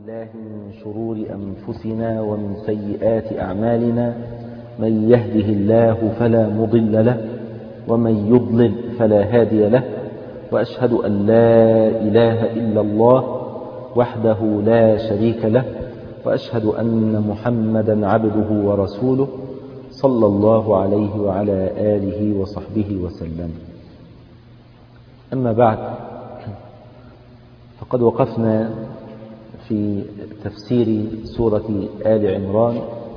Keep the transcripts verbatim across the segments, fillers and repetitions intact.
الله من شرور أنفسنا ومن سيئات أعمالنا، من يهده الله فلا مضل له ومن يضلل فلا هادي له، وأشهد أن لا إله إلا الله وحده لا شريك له، وأشهد أن محمدا عبده ورسوله صلى الله عليه وعلى آله وصحبه وسلم. أما بعد، فقد وقفنا في تفسير سورة آل عمران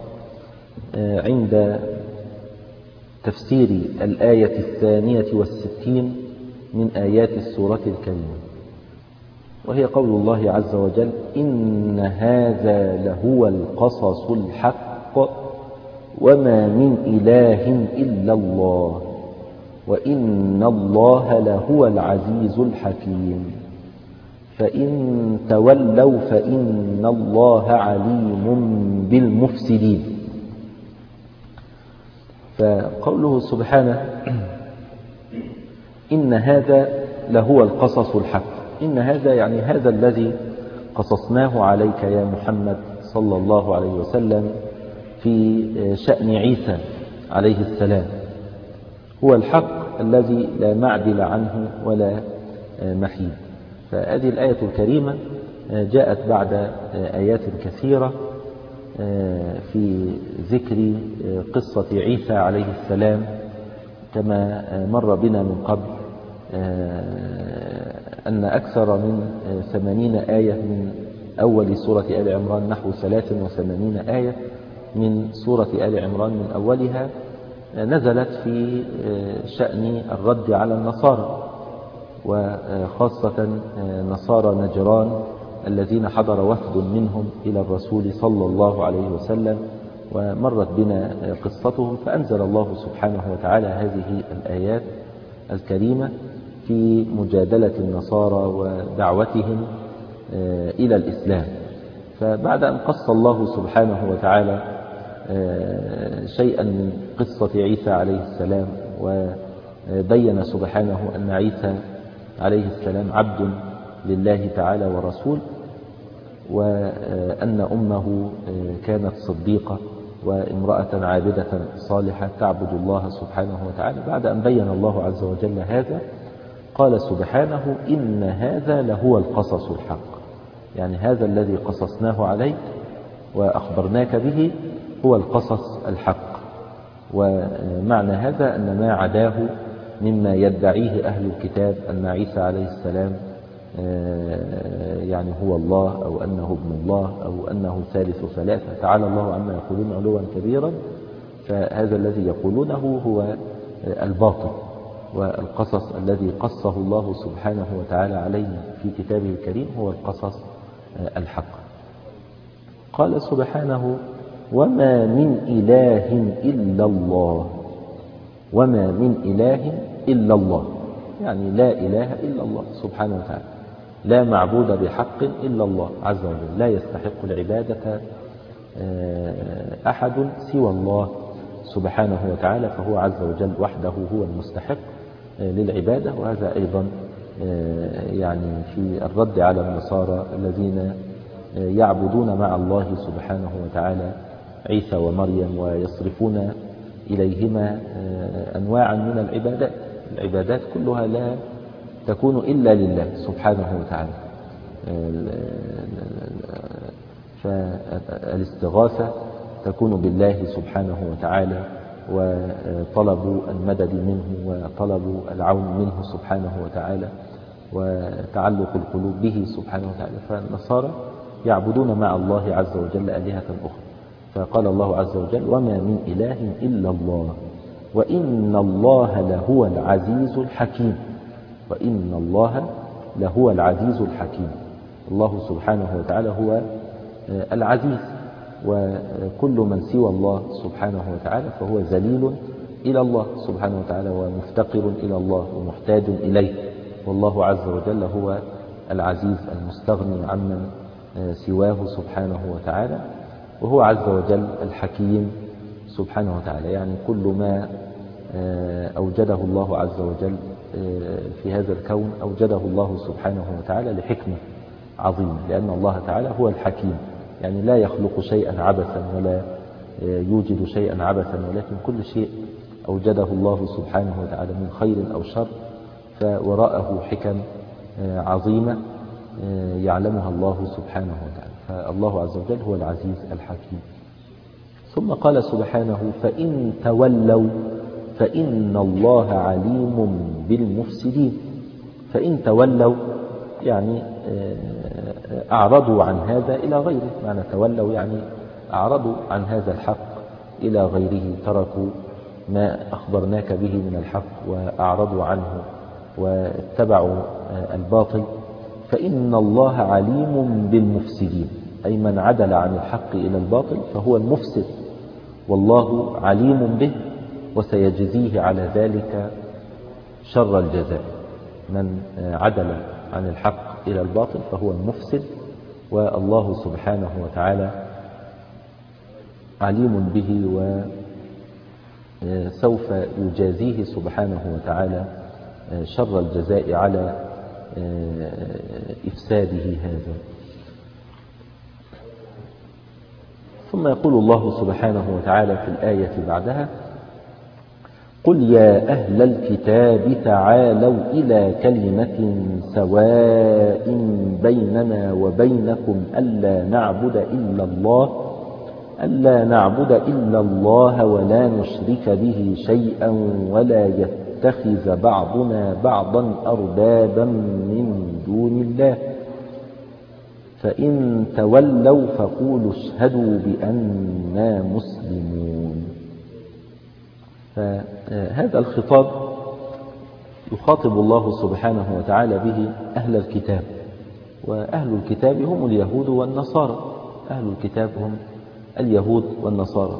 عند تفسير الآية الثانية والستين من آيات السورة الكريمة، وهي قول الله عز وجل: إن هذا لهو القصص الحق وما من إله إلا الله وإن الله لهو العزيز الحكيم فإن تولوا فإن الله عليم بالمفسدين. فقوله سبحانه: إن هذا لهو القصص الحق، إن هذا يعني هذا الذي قصصناه عليك يا محمد صلى الله عليه وسلم في شأن عيسى عليه السلام هو الحق الذي لا معدل عنه ولا محيد. فهذه الآية الكريمة جاءت بعد آيات كثيرة في ذكر قصة عيسى عليه السلام، كما مر بنا من قبل أن أكثر من ثمانين آية من أول سورة آل عمران، نحو ثلاث وثمانين آية من سورة آل عمران من أولها نزلت في شأن الرد على النصارى، وخاصة نصارى نجران الذين حضر وفد منهم إلى الرسول صلى الله عليه وسلم، ومرت بنا قصتهم، فأنزل الله سبحانه وتعالى هذه الآيات الكريمة في مجادلة النصارى ودعوتهم إلى الإسلام. فبعد أن قص الله سبحانه وتعالى شيئا من قصة عيسى عليه السلام، وبين سبحانه أن عيسى عليه السلام عبد لله تعالى ورسول، وأن أمه كانت صديقة وامرأة عابدة صالحة تعبد الله سبحانه وتعالى، بعد أن بين الله عز وجل هذا قال سبحانه: إن هذا لهو القصص الحق، يعني هذا الذي قصصناه عليك وأخبرناك به هو القصص الحق. ومعنى هذا أن ما عداه مما يدعيه أهل الكتاب أن عيسى عليه السلام يعني هو الله، أو أنه ابن الله، أو أنه ثالث ثلاثة، تعالى الله عما يقولون علوا كبيرا، فهذا الذي يقولونه هو الباطل، والقصص الذي قصه الله سبحانه وتعالى علينا في كتابه الكريم هو القصص الحق. قال سبحانه: وما من إله إلا الله، وما من إله إلا الله، يعني لا إله إلا الله سبحانه وتعالى، لا معبود بحق إلا الله عز وجل، لا يستحق العبادة أحد سوى الله سبحانه وتعالى، فهو عز وجل وحده هو المستحق للعبادة. وهذا أيضا يعني في الرد على النصارى الذين يعبدون مع الله سبحانه وتعالى عيسى ومريم، ويصرفون إليهما أنواعا من العبادات، العبادات كلها لا تكون إلا لله سبحانه وتعالى. فالاستغاثة تكون بالله سبحانه وتعالى، وطلب المدد منه وطلب العون منه سبحانه وتعالى، وتعلق القلوب به سبحانه وتعالى. فالنصارى يعبدون مع الله عز وجل آلهة أخرى. فقال الله عز وجل: وما من إله إلا الله وإن الله لهو العزيز الحكيم، وإن الله لهو العزيز الحكيم. الله سبحانه وتعالى هو العزيز، وكل من سوى الله سبحانه وتعالى فهو ذليل إلى الله سبحانه وتعالى، ومفتقر إلى الله ومحتاج إليه، والله عز وجل هو العزيز المستغني عمن سواه سبحانه وتعالى، وهو عز وجل الحكيم سبحانه وتعالى. يعني كل ما أوجده الله عز وجل في هذا الكون أوجده الله سبحانه وتعالى لحكمة، عظيمة، لأن الله تعالى هو الحكيم، يعني لا يخلق شيئا عبثا ولا يوجد شيئا عبثا، ولكن كل شيء أوجده الله سبحانه وتعالى من خير أو شر فوراءه حكم عظيمة يعلمها الله سبحانه وتعالى. فالله عز وجل هو العزيز الحكيم. ثم قال سبحانه: فإن تولوا فإن الله عليم بالمفسدين. فإن تولوا يعني أعرضوا عن هذا إلى غيره، معنى تولوا يعني أعرضوا عن هذا الحق إلى غيره، تركوا ما أخبرناك به من الحق وأعرضوا عنه واتبعوا الباطل. فإن الله عليم بالمفسدين، أي من عدل عن الحق إلى الباطل فهو المفسد، والله عليم به وسيجزيه على ذلك شر الجزاء. من عدل عن الحق إلى الباطل فهو المفسد، والله سبحانه وتعالى عليم به وسوف يجازيه سبحانه وتعالى شر الجزاء على إفساده هذا. ثم يقول الله سبحانه وتعالى في الآية بعدها: قل يا أهل الكتاب تعالوا إلى كلمة سواء بيننا وبينكم ألا نعبد إلا الله ألا نعبد إلا الله ولا نشرك به شيئا ولا يتخذ بعضنا بعضا أربابا من دون الله فإن تولوا فقولوا اشهدوا بأننا مسلمون. فهذا الخطاب يخاطب الله سبحانه وتعالى به أهل الكتاب، وأهل الكتاب هم اليهود والنصارى. أهل الكتاب هم اليهود والنصارى.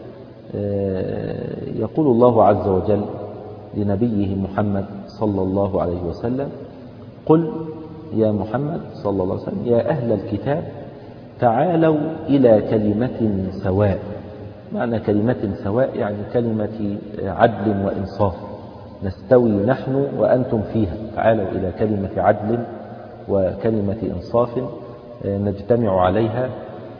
فيقول الله عز وجل لنبيه محمد صلى الله عليه وسلم: قل يا محمد صلى الله عليه وسلم يا أهل الكتاب تعالوا إلى كلمة سواء. معنى كلمة سواء يعني كلمة عدل وإنصاف، نستوي نحن وأنتم فيها. تعالوا إلى كلمة عدل وكلمة إنصاف نجتمع عليها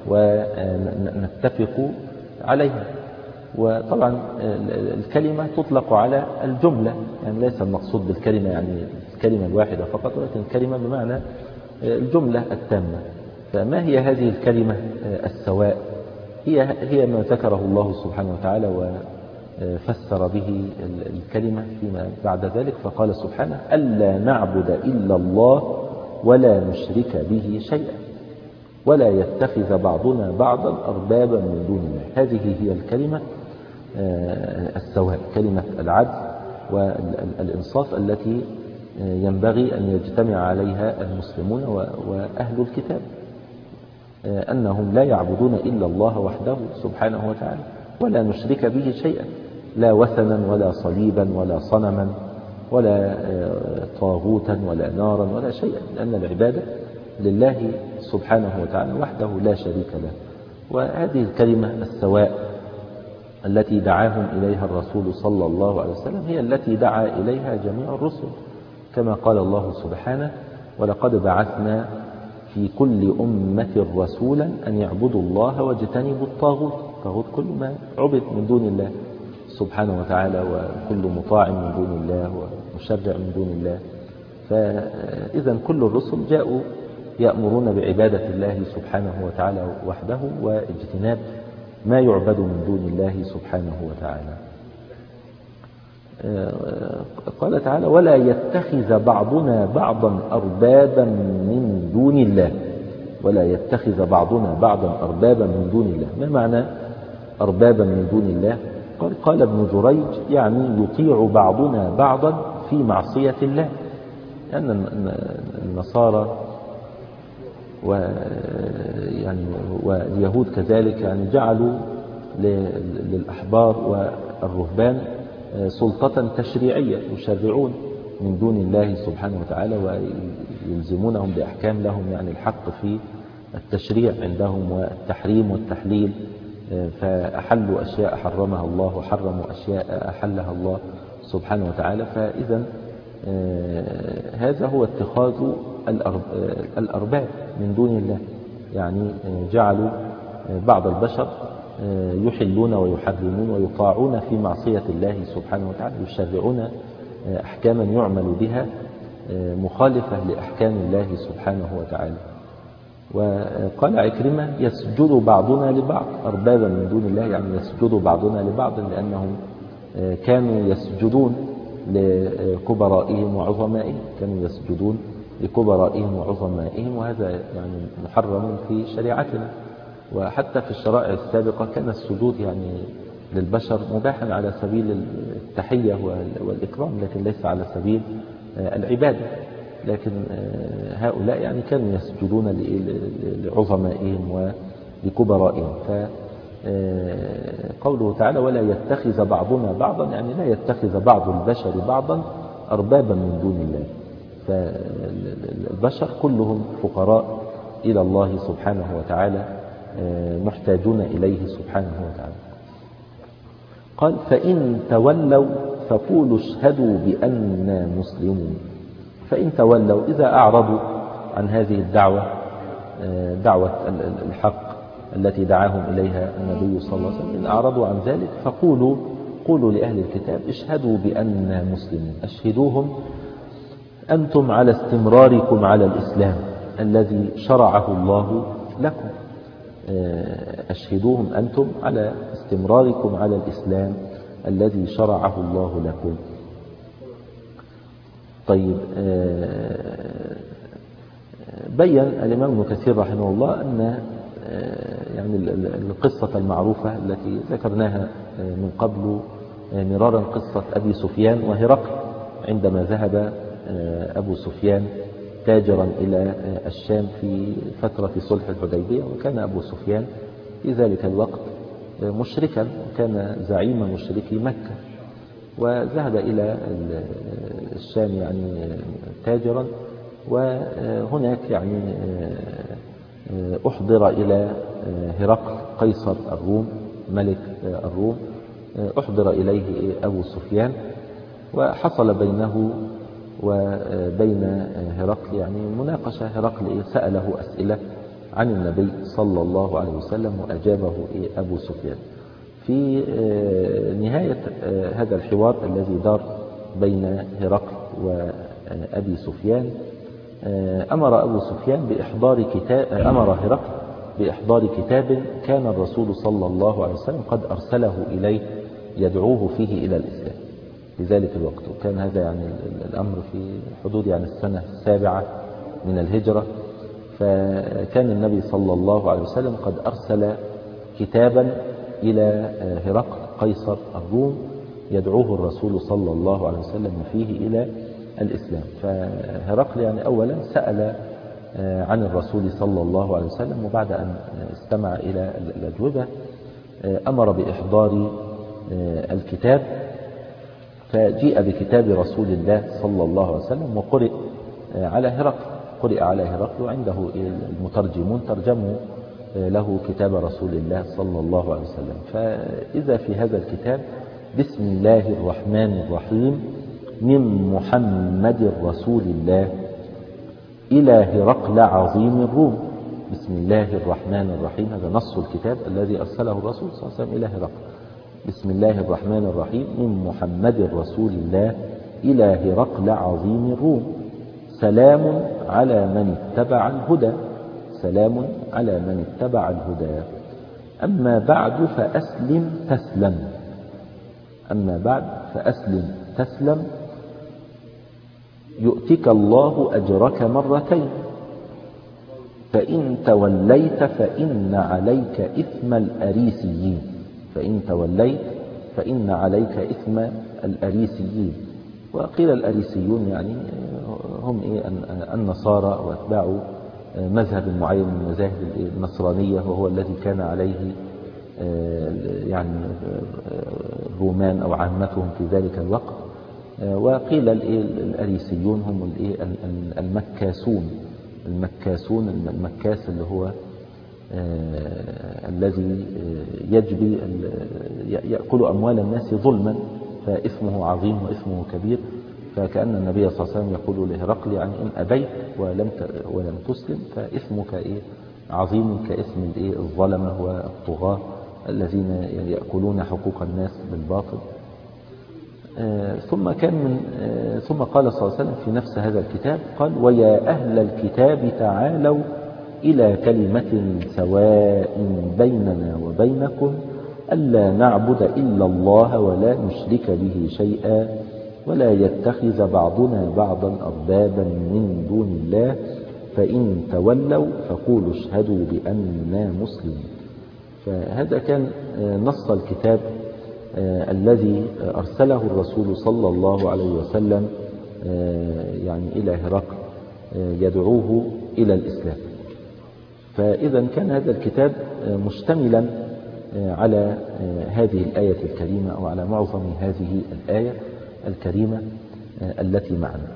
ونتفق عليها. وطبعا الكلمة تطلق على الجملة، يعني ليس المقصود بالكلمة يعني الكلمة الواحدة فقط، ولكن الكلمة بمعنى الجملة التامة. فما هي هذه الكلمة السواء؟ هي هي ما ذكره الله سبحانه وتعالى وفسر به الكلمة فيما بعد ذلك، فقال سبحانه: ألا نعبد إلا الله ولا نشرك به شيئا ولا يتخذ بعضنا بعضا أربابا من دون الله. هذه هي الكلمة السواء، كلمة العدل والإنصاف التي ينبغي أن يجتمع عليها المسلمون وأهل الكتاب، أنهم لا يعبدون إلا الله وحده سبحانه وتعالى ولا نشرك به شيئا، لا وثنا ولا صليبا ولا صنما ولا طاغوتا ولا نارا ولا شيئا، لأن العبادة لله سبحانه وتعالى وحده لا شريك له. وهذه الكلمة السواء التي دعاهم إليها الرسول صلى الله عليه وسلم هي التي دعا إليها جميع الرسل، كما قال الله سبحانه: ولقد بعثنا في كل أمة رسولا أن يعبدوا الله واجتنبوا الطاغوت. الطاغوت كل ما عبد من دون الله سبحانه وتعالى، وكل مطاع من دون الله ومشرع من دون الله. فإذا كل الرسل جاءوا يأمرون بعبادة الله سبحانه وتعالى وحده واجتناب ما يعبد من دون الله سبحانه وتعالى. قال تعالى: ولا يتخذ بعضنا بعضا أربابا من دون الله. ولا يتخذ بعضنا بعضا أربابا من دون الله. ما معنى أربابا من دون الله؟ قال, قال ابن جريج: يعني يطيع بعضنا بعضا في معصية الله، لأن النصارى ويعني واليهود كذلك يعني جعلوا للأحبار والرهبان سلطة تشريعية، يشرعون من دون الله سبحانه وتعالى ويلزمونهم بأحكام لهم يعني الحق في التشريع عندهم والتحريم والتحليل، فأحلوا أشياء حرمها الله وحرموا أشياء أحلها الله سبحانه وتعالى. فإذا هذا هو اتخاذ الأرباب من دون الله، يعني جعلوا بعض البشر يحلون ويحرمون ويطاعون في معصية الله سبحانه وتعالى، يشرعون أحكاما يعمل بها مخالفة لأحكام الله سبحانه وتعالى. وقال عكرمة يسجد بعضنا لبعض أربابا من دون الله، يعني يسجد بعضنا لبعض لأنهم كانوا يسجدون لكبرائهم وعظمائهم، كانوا يسجدون لكبرائهم وعظمائهم، وهذا يعني محرم في شريعتنا. وحتى في الشرائع السابقة كان السجود يعني للبشر مباحا على سبيل التحية والإكرام، لكن ليس على سبيل العبادة. لكن هؤلاء يعني كانوا يسجدون لعظمائهم ولكبرائهم. فقوله تعالى ولا يتخذ بعضنا بعضا، يعني لا يتخذ بعض البشر بعضا أربابا من دون الله. فالبشر كلهم فقراء إلى الله سبحانه وتعالى، محتاجون إليه سبحانه وتعالى. قال فإن تولوا فقولوا اشهدوا بأننا مسلمون. فإن تولوا إذا أعرضوا عن هذه الدعوة، دعوة الحق التي دعاهم إليها النبي صلى الله عليه وسلم، إن أعرضوا عن ذلك فقولوا قولوا لأهل الكتاب اشهدوا بأننا مسلمون، أشهدوهم أنتم على استمراركم على الإسلام الذي شرعه الله لكم، أشهدوهم أنتم على استمراركم على الإسلام الذي شرعه الله لكم. طيب، بيّن الإمام ابن كثير رحمه الله أن يعني القصة المعروفة التي ذكرناها من قبل مرارا، قصة أبي سفيان وهرقل، عندما ذهب أبو سفيان تاجرا إلى الشام في فترة صلح الحديبية، وكان أبو سفيان في ذلك الوقت مشركا، وكان زعيم مشركي مكة، وذهب إلى الشام يعني تاجرا، وهناك يعني أحضر إلى هرقل قيصر الروم ملك الروم، أحضر إليه أبو سفيان، وحصل بينه وبين هرقل يعني مناقشة. هرقل سأله أسئلة عن النبي صلى الله عليه وسلم وأجابه أبو سفيان. في نهاية هذا الحوار الذي دار بين هرقل وأبي سفيان، أمر أبو سفيان بإحضار كتاب أمر هرقل بإحضار كتاب كان الرسول صلى الله عليه وسلم قد أرسله إليه يدعوه فيه إلى الإسلام في ذلك الوقت. وكان هذا يعني الأمر في حدود يعني السنة السابعة من الهجرة. فكان النبي صلى الله عليه وسلم قد أرسل كتابا إلى هرقل قيصر الروم يدعوه الرسول صلى الله عليه وسلم فيه إلى الإسلام. فهرقل يعني أولا سأل عن الرسول صلى الله عليه وسلم، وبعد أن استمع إلى الأجوبة أمر بإحضار الكتاب، فجيء بكتاب رسول الله صلى الله عليه وسلم وقرئ على هرقل قرئ على هرقل وعنده المترجمون ترجموا له كتاب رسول الله صلى الله عليه وسلم. فإذا في هذا الكتاب بسم الله الرحمن الرحيم من محمد رسول الله إلى هرقل عظيم الروم. بسم الله الرحمن الرحيم، هذا نص الكتاب الذي أرسله الرسول صلى الله عليه وسلم إلى هرقل. بسم الله الرحمن الرحيم من محمد رسول الله إلى هرقل عظيم الروم، سلام على من اتبع الهدى سلام على من اتبع الهدى أما بعد فأسلم تسلم أما بعد فأسلم تسلم يؤتك الله أجرك مرتين، فإن توليت فإن عليك إثم الأريسيين فإن توليت فإن عليك إثم الأريسيين. وقيل الأريسيون يعني هم إيه النصارى وأتباع مذهب معين من مذاهب النصرانية، وهو الذي كان عليه يعني الرومان أو عامتهم في ذلك الوقت. وقيل الأريسيون هم المكاسون المكاسون المكاس اللي هو الذي يجبي يأكل أموال الناس ظلما، فإثمه عظيم وإثمه كبير. فكأن النبي صلى الله عليه وسلم يقول لهرقل يعني إن أبيت ولم ولم تسلم فإثمك إيه عظيم كإثم الإيه الظلمة والطغاة الذين يأكلون حقوق الناس بالباطل. آه ثم كان من آه ثم قال صلى الله عليه وسلم في نفس هذا الكتاب قال ويا أهل الكتاب تعالوا إلى كلمة سواء بيننا وبينكم ألا نعبد إلا الله ولا نشرك به شيئا ولا يتخذ بعضنا بعضا أربابا من دون الله فإن تولوا فقولوا اشهدوا بأننا مسلمون. فهذا كان نص الكتاب الذي أرسله الرسول صلى الله عليه وسلم يعني إلى هرقل يدعوه إلى الإسلام. فإذا كان هذا الكتاب مشتملا على هذه الآية الكريمة أو على معظم هذه الآية الكريمة التي معنا.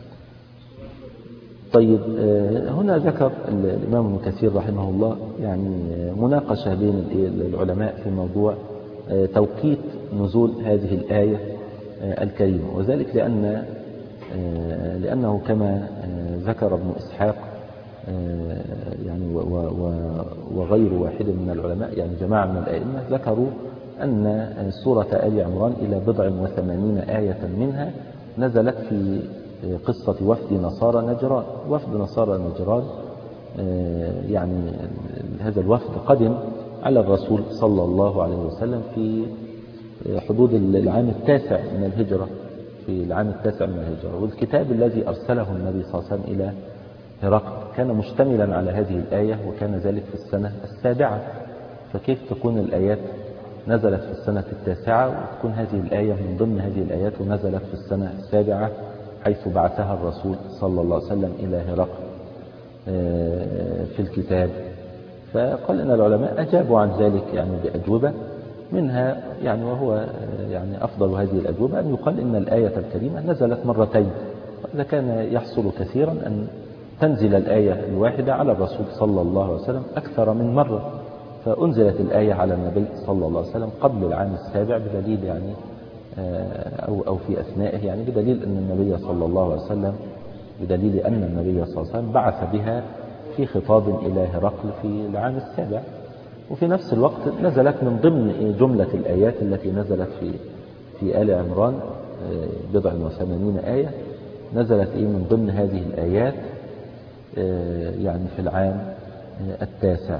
طيب هنا ذكر الإمام ابن كثير رحمه الله يعني مناقشة بين العلماء في موضوع توقيت نزول هذه الآية الكريمة، وذلك لأن لأنه كما ذكر ابن إسحاق يعني وغير واحد من العلماء يعني جماعة من الأئمة ذكروا أن سورة آل عمران إلى بضع وثمانين آية منها نزلت في قصة وفد نصارى نجران. وفد نصارى نجران يعني هذا الوفد قدم على الرسول صلى الله عليه وسلم في حدود العام التاسع من الهجرة في العام التاسع من الهجرة، والكتاب الذي أرسله النبي صلى الله عليه وسلم إلى هرقل كان مشتملا على هذه الآية وكان ذلك في السنة السابعة. فكيف تكون الآيات نزلت في السنة التاسعة وتكون هذه الآية من ضمن هذه الآيات ونزلت في السنة السابعة حيث بعثها الرسول صلى الله عليه وسلم إلى هرقل في الكتاب؟ فقال إن العلماء أجابوا عن ذلك يعني بأجوبة منها يعني وهو يعني أفضل هذه الأجوبة أن يقال إن الآية الكريمة نزلت مرتين، وإذا كان يحصل كثيرا أن تنزل الآية الواحدة على الرسول صلى الله عليه وسلم أكثر من مرة، فأنزلت الآية على النبي صلى الله عليه وسلم قبل العام السابع بدليل يعني أو أو في أثنائه يعني بدليل أن النبي صلى الله عليه وسلم بدليل أن النبي صلى الله عليه وسلم بعث بها في خطاب إلى هرقل في العام السابع. وفي نفس الوقت نزلت من ضمن جملة الآيات التي نزلت في في آل عمران بضع وثمانين آية نزلت إيه من ضمن هذه الآيات يعني في العام التاسع.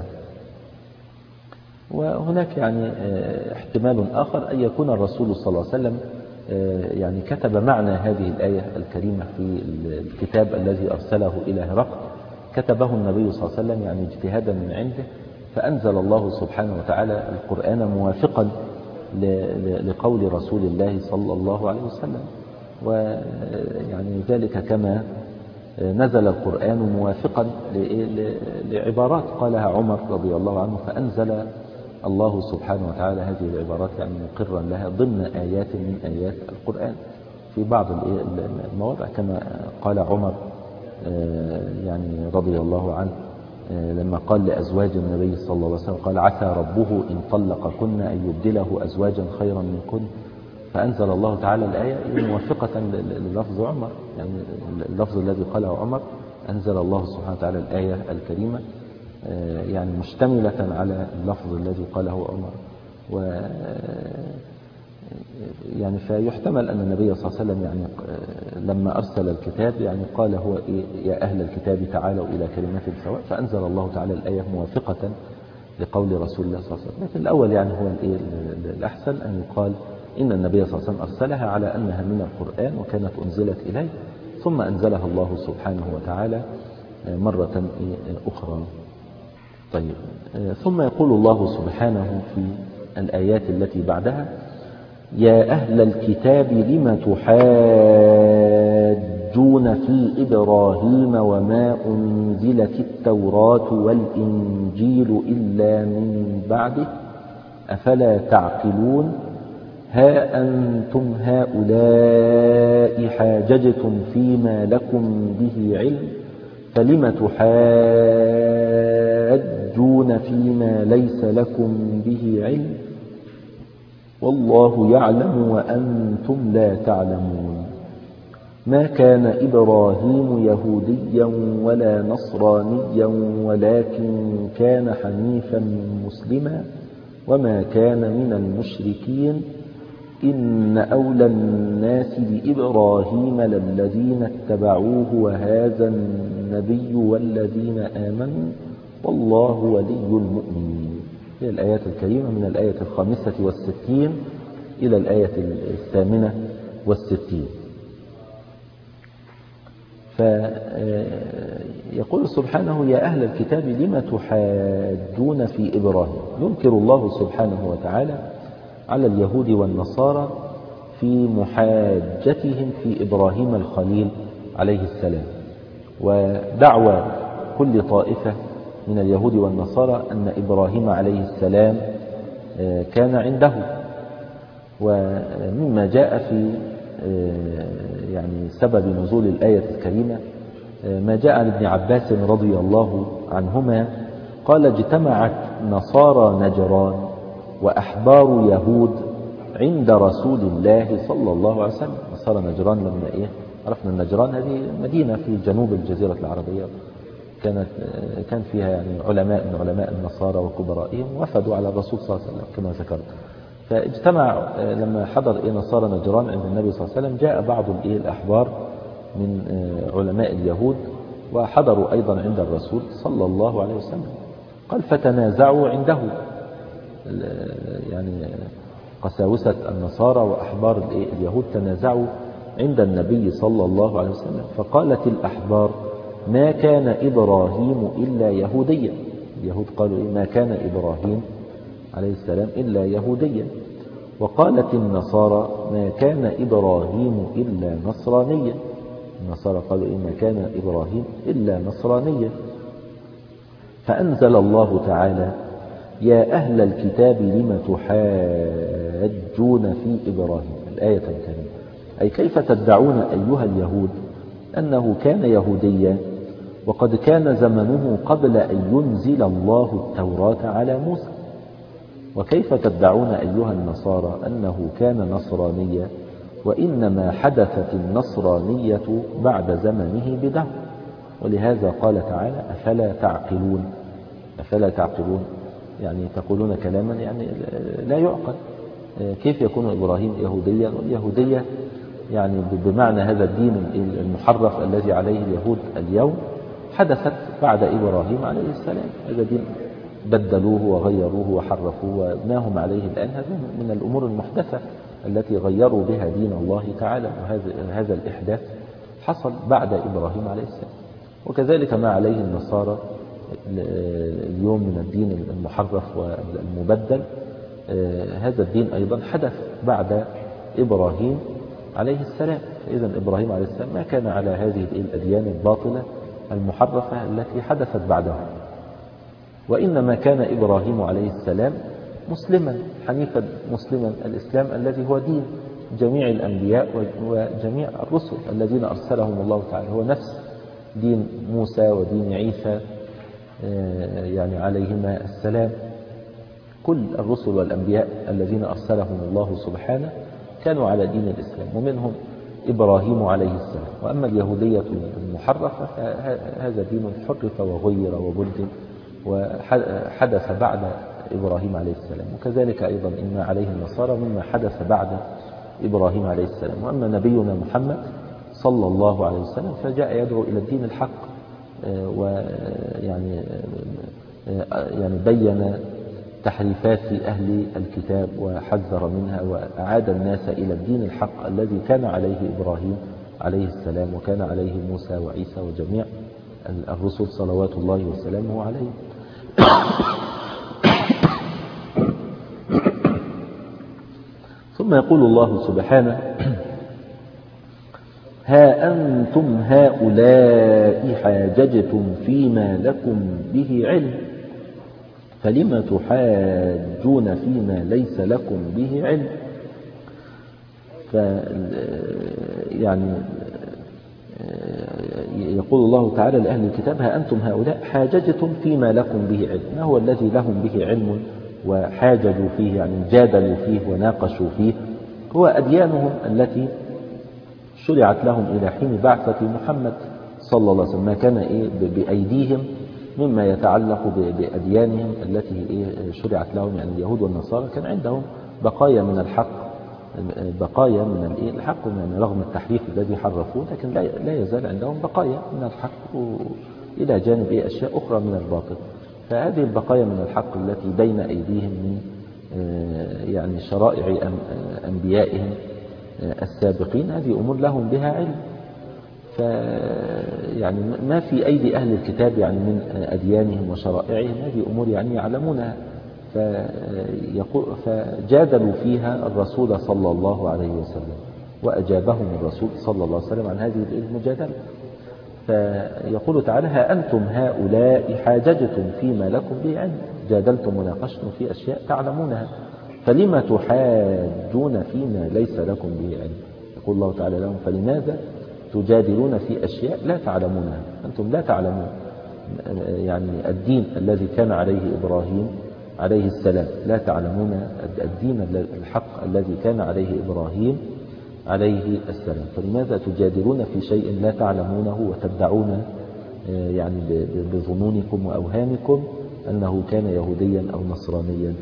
وهناك يعني احتمال آخر أن يكون الرسول صلى الله عليه وسلم يعني كتب معنى هذه الآية الكريمة في الكتاب الذي أرسله إلى هرقل، كتبه النبي صلى الله عليه وسلم يعني اجتهادا من عنده، فأنزل الله سبحانه وتعالى القرآن موافقا لقول رسول الله صلى الله عليه وسلم. ويعني ذلك كما نزل القرآن موافقا لعبارات قالها عمر رضي الله عنه، فأنزل الله سبحانه وتعالى هذه العبارات يعني مقرا لها ضمن آيات من آيات القرآن في بعض المواضع، كما قال عمر يعني رضي الله عنه لما قال لأزواج النبي صلى الله عليه وسلم قال عسى ربه إن طلقكن أن يبدله أزواجا خيرا منكن، فأنزل الله تعالى الآية موافقة للفظ عمر، يعني اللفظ الذي قاله عمر أنزل الله سبحانه وتعالى الآية الكريمة يعني مشتملة على اللفظ الذي قاله عمر. و يعني فيحتمل أن النبي صلى الله عليه وسلم يعني لما أرسل الكتاب يعني قال هو إيه يا أهل الكتاب تعالوا إلى كلمة سواء، فأنزل الله تعالى الآية موافقة لقول رسول الله صلى الله عليه وسلم. لكن الأول يعني هو الإيه الأحسن أن يقال إن النبي صلى الله عليه وسلم أرسلها على أنها من القرآن وكانت أنزلت إليه ثم أنزلها الله سبحانه وتعالى مرة أخرى. طيب ثم يقول الله سبحانه في الآيات التي بعدها يا أهل الكتاب لم تحاجون في إبراهيم وما أنزلت التوراة والإنجيل إلا من بعده أفلا تعقلون ها أنتم هؤلاء حاججتم فيما لكم به علم فلم تحاجون فيما ليس لكم به علم والله يعلم وأنتم لا تعلمون. ما كان إبراهيم يهوديا ولا نصرانيا ولكن كان حنيفا مسلما وما كان من المشركين إن أولى الناس بإبراهيم للذين اتبعوه وهذا النبي والذين آمنوا والله ولي المؤمنين. هي الآيات الكريمة من الآية الخامسة والستين إلى الآية الثامنة والستين. فيقول سبحانه يا أهل الكتاب لم تحاجون في إبراهيم. ينكر الله سبحانه وتعالى على اليهود والنصارى في محاجتهم في إبراهيم الخليل عليه السلام، ودعوى كل طائفة من اليهود والنصارى أن إبراهيم عليه السلام كان عنده. ومما جاء في يعني سبب نزول الآية الكريمة ما جاء عن ابن عباس رضي الله عنهما قال اجتمعت نصارى نجران وأحبار يهود عند رسول الله صلى الله عليه وسلم. نصارى نجران لما إيه عرفنا النجران هذه مدينة في جنوب الجزيرة العربية كانت كان فيها يعني علماء من علماء النصارى وكبرائهم وفدوا على الرسول صلى الله عليه وسلم كما ذكرت. فاجتمع لما حضر إيه نصارى نجران عند النبي صلى الله عليه وسلم جاء بعض الإيه الأحبار من علماء اليهود وحضروا أيضا عند الرسول صلى الله عليه وسلم. قال فتنازعوا عنده يعني قساوسة النصارى وأحبار اليهود تنازعوا عند النبي صلى الله عليه وسلم. فقالت الأحبار ما كان إبراهيم إلا يهوديا. اليهود قالوا إيه ما كان إبراهيم عليه السلام إلا يهوديا. وقالت النصارى ما كان إبراهيم إلا نصرانيا. النصارى قالوا إيه ما كان إبراهيم إلا نصرانيا. فأنزل الله تعالى يا أهل الكتاب لم تحاجون في إبراهيم الآية الكريمة أي كيف تدعون أيها اليهود أنه كان يهوديا وقد كان زمنه قبل أن ينزل الله التوراة على موسى، وكيف تدعون أيها النصارى أنه كان نصرانيا وإنما حدثت النصرانية بعد زمنه بدهر. ولهذا قال تعالى أفلا تعقلون. أفلا تعقلون يعني تقولون كلاما يعني لا يعقل. كيف يكون إبراهيم يهوديا واليهودية يعني بمعنى هذا الدين المحرف الذي عليه اليهود اليوم حدثت بعد إبراهيم عليه السلام. هذا دين بدلوه وغيروه وحرفوه وما هم عليه الآن هذا من الأمور المحدثة التي غيروا بها دين الله تعالى. وهذا الإحداث حصل بعد إبراهيم عليه السلام. وكذلك ما عليه النصارى اليوم من الدين المحرف والمبدل هذا الدين أيضا حدث بعد إبراهيم عليه السلام. إذن إبراهيم عليه السلام ما كان على هذه الأديان الباطلة المحرفة التي حدثت بعدها، وإنما كان إبراهيم عليه السلام مسلما حنيفا مسلما الإسلام الذي هو دين جميع الأنبياء وجميع الرسل الذين أرسلهم الله تعالى، هو نفس دين موسى ودين عيسى يعني عليهما السلام. كل الرسل والأنبياء الذين أرسلهم الله سبحانه كانوا على دين الإسلام ومنهم إبراهيم عليه السلام. وأما اليهودية المحرفة فهذا دين حرف وغير وبدل وحدث بعد إبراهيم عليه السلام. وكذلك أيضا إن عليه النصارى مما حدث بعد إبراهيم عليه السلام. وأما نبينا محمد صلى الله عليه وسلم فجاء يدعو إلى الدين الحق ويعني يعني بين تحريفات أهل الكتاب وحذر منها وأعاد الناس إلى الدين الحق الذي كان عليه إبراهيم عليه السلام وكان عليه موسى وعيسى وجميع الرسل صلوات الله وسلامه عليه. ثم يقول الله سبحانه ها أنتم هؤلاء حاججتم فيما لكم به علم فلم تحاجون فيما ليس لكم به علم. ف يعني يقول الله تعالى لأهل الكتاب ها أنتم هؤلاء حاججتم فيما لكم به علم. ما هو الذي لهم به علم وحاججوا فيه يعني جادلوا فيه وناقشوا فيه؟ هو أديانهم التي شرعت لهم إلى حين بعثة محمد صلى الله عليه وسلم، ما كان إيه بأيديهم مما يتعلق بأديانهم التي إيه شرعت لهم، يعني اليهود والنصارى كان عندهم بقايا من الحق، بقايا من الإيه الحق، يعني رغم التحريف الذي حرفوه لكن لا يزال عندهم بقايا من الحق إلى جانب إيه أشياء أخرى من الباطل. فهذه البقايا من الحق التي بين أيديهم من يعني شرائع أنبيائهم السابقين، هذه أمور لهم بها علم. فيعني ما في أيدي أهل الكتاب يعني من أديانهم وشرائعهم هذه أمور يعني يعلمونها، فجادلوا فيها الرسول صلى الله عليه وسلم، وأجابهم الرسول صلى الله عليه وسلم عن هذه المجادلة. فيقول تعالى: ها أنتم هؤلاء حاججتم فيما لكم به علم، جادلتم وناقشتم في أشياء تعلمونها، فلما تحاجون فيما ليس لكم به علم. يقول الله تعالى لهم: فلماذا تجادلون في أشياء لا تعلمونها؟ أنتم لا تعلمون يعني الدين الذي كان عليه إبراهيم عليه السلام، لا تعلمون الدين الحق الذي كان عليه إبراهيم عليه السلام، فلماذا تجادلون في شيء لا تعلمونه وتدعون يعني بظنونكم وأوهامكم أنه كان يهوديا أو نصرانيا؟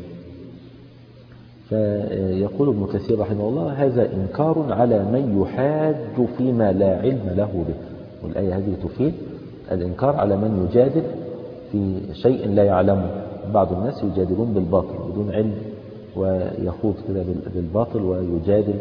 فيقول ابن كثير رحمه الله: هذا إنكار على من يحاج فيما لا علم له به. والآية هذه تفيد الإنكار على من يجادل في شيء لا يعلمه. بعض الناس يجادلون بالباطل بدون علم، ويخوض كده بالباطل ويجادل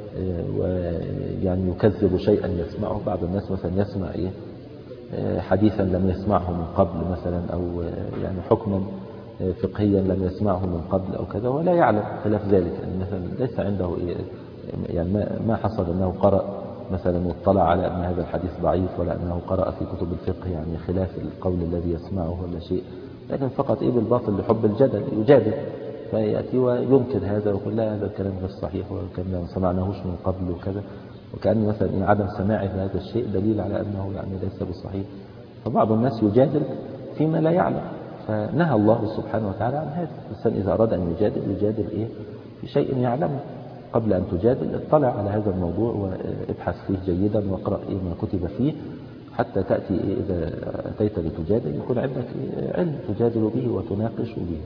ويعني يكذب شيئا يسمعه. بعض الناس مثلا يسمع إيه حديثا لم يسمعه من قبل مثلا، أو يعني حكما فقهيا لم يسمعه من قبل أو كذا، ولا يعلم خلاف ذلك، يعني مثلا ليس عنده إيه يعني ما حصل أنه قرأ مثلا واطلع على أن هذا الحديث ضعيف، ولا أنه قرأ في كتب الفقه يعني خلاف القول الذي يسمعه ولا شيء، لكن فقط إيه بالباطل لحب الجدل يجادل، فيأتي وينكر هذا ويقول: لا، هذا الكلام غير صحيح، والكلام ما سمعناهوش من قبل وكذا، وكأن مثلا إن عدم سماعه هذا الشيء دليل على أنه يعني ليس بصحيح. فبعض الناس يجادل فيما لا يعلم، فنهى الله سبحانه وتعالى عن هذا. الإنسان إذا أراد أن يجادل يجادل إيه في شيء يعلمه. قبل أن تجادل اطلع على هذا الموضوع وابحث فيه جيدا واقرأ إيه ما كتب فيه، حتى تأتي إيه إذا أتيت لتجادل يكون عندك إيه علم تجادل به وتناقش به.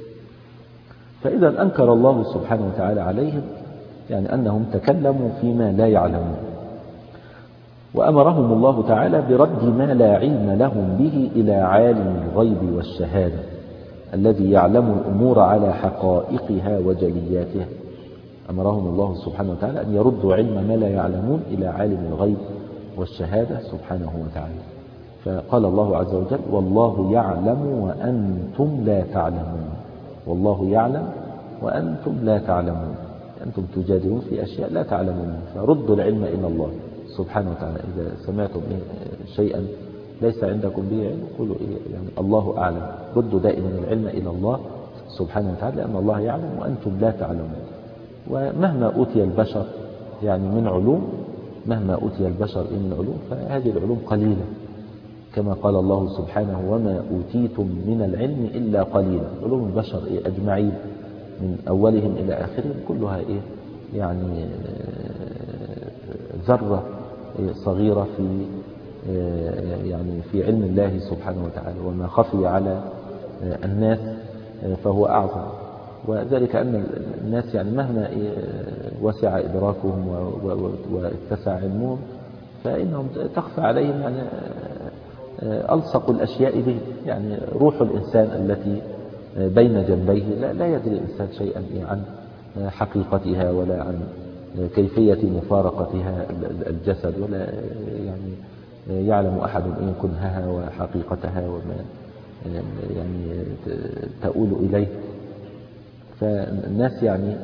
فإذا أنكر الله سبحانه وتعالى عليهم يعني أنهم تكلموا فيما لا يعلمون، وأمرهم الله تعالى برد ما لا علم لهم به إلى عالم الغيب والشهادة الذي يعلم الأمور على حقائقها وجلياتها. أمرهم الله سبحانه وتعالى أن يردوا علم ما لا يعلمون إلى عالم الغيب والشهادة سبحانه وتعالى. فقال الله عز وجل: والله يعلم وأنتم لا تعلمون. والله يعلم وأنتم لا تعلمون، أنتم تجادلون في أشياء لا تعلمون، فردوا العلم إلى الله سبحانه وتعالى. إذا سمعتم شيئا ليس عندكم به علم قولوا إيه يعني الله أعلم، ردوا دائما العلم إلى الله سبحانه وتعالى، لأن الله يعلم وأنتم لا تعلمون. ومهما أوتي البشر يعني من علوم، مهما أوتي البشر من علوم، فهذه العلوم قليلة، كما قال الله سبحانه: وما أوتيتم من العلم إلا قليلا. علوم البشر إيه أجمعين من أولهم إلى آخرهم كلها إيه يعني ذرة صغيرة في يعني في علم الله سبحانه وتعالى، وما خفي على الناس فهو أعظم. وذلك أن الناس يعني مهما وسع إدراكهم واتسع علمهم فإنهم تخفى عليهم يعني ألصق الأشياء به، يعني روح الإنسان التي بين جنبيه لا, لا يدري الإنسان شيئا عن حقيقتها ولا عن كيفية مفارقتها الجسد، ولا يعني يعلم أحد إن كنهها وحقيقتها وما يعني تؤول إليه. فالناس يعني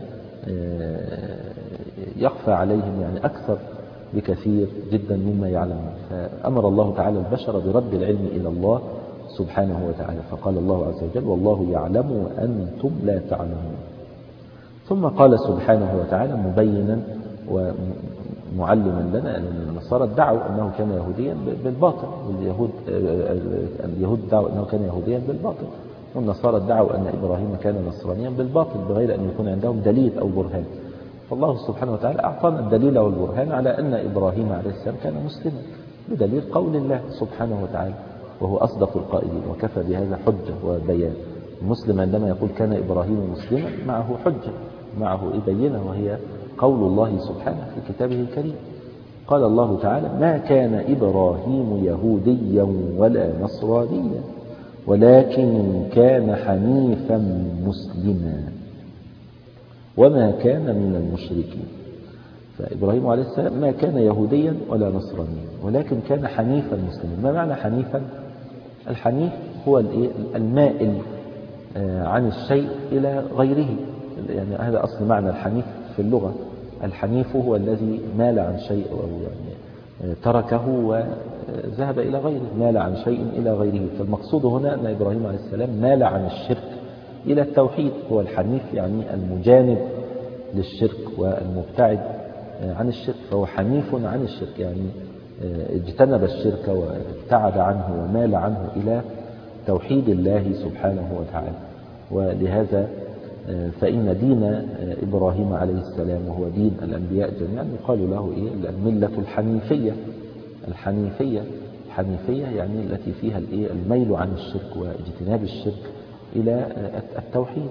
يخفى عليهم يعني أكثر بكثير جدا مما يعلمون. فأمر الله تعالى البشر برد العلم إلى الله سبحانه وتعالى، فقال الله عز وجل: والله يعلم وأنتم لا تعلمون. ثم قال سبحانه وتعالى مبينا ومعلما لنا أن النصارى ادعوا أنه كان يهوديا بالباطل، واليهود اليهود ادعوا أنه كان يهوديا بالباطل، والنصارى ادعوا أن إبراهيم كان نصرانيا بالباطل بغير أن يكون عندهم دليل أو برهان. فالله سبحانه وتعالى أعطانا الدليل والبرهان على أن إبراهيم عليه السلام كان مسلما بدليل قول الله سبحانه وتعالى، وهو أصدق القائلين، وكفى بهذا حجة وبيان. المسلم عندما يقول كان إبراهيم مسلما معه حجة، معه بينة، وهي قول الله سبحانه في كتابه الكريم. قال الله تعالى: ما كان إبراهيم يهوديا ولا نصرانيا ولكن كان حنيفا مسلما وما كان من المشركين. فإبراهيم عليه السلام ما كان يهوديا ولا نصرانيا ولكن كان حنيفا مسلما. ما معنى حنيفا؟ الحنيف هو المائل عن الشيء إلى غيره، يعني هذا أصل معنى الحنيف في اللغة. الحنيف هو الذي مال عن شيء أو يعني تركه وذهب إلى غيره، مال عن شيء إلى غيره. فالمقصود هنا أن إبراهيم عليه السلام مال عن الشرك إلى التوحيد، هو الحنيف يعني المجانب للشرك والمبتعد عن الشرك، فهو حنيف عن الشرك، يعني اجتنب الشرك وابتعد عنه ومال عنه إلى توحيد الله سبحانه وتعالى. ولهذا فإن دين إبراهيم عليه السلام وهو دين الأنبياء جميعا يقال له إيه؟ الملة الحنيفية. الحنيفية الحنيفية يعني التي فيها الإيه؟ الميل عن الشرك واجتناب الشرك إلى التوحيد.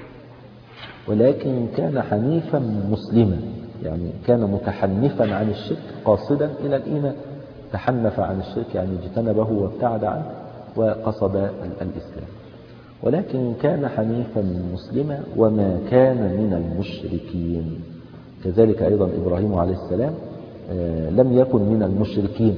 ولكن كان حنيفا مسلما، يعني كان متحنفا عن الشرك قاصدا إلى الإيمان. تحنف عن الشرك يعني اجتنبه وابتعد عنه وقصد الإسلام. ولكن كان حنيفا مسلما وما كان من المشركين. كذلك أيضا إبراهيم عليه السلام لم يكن من المشركين،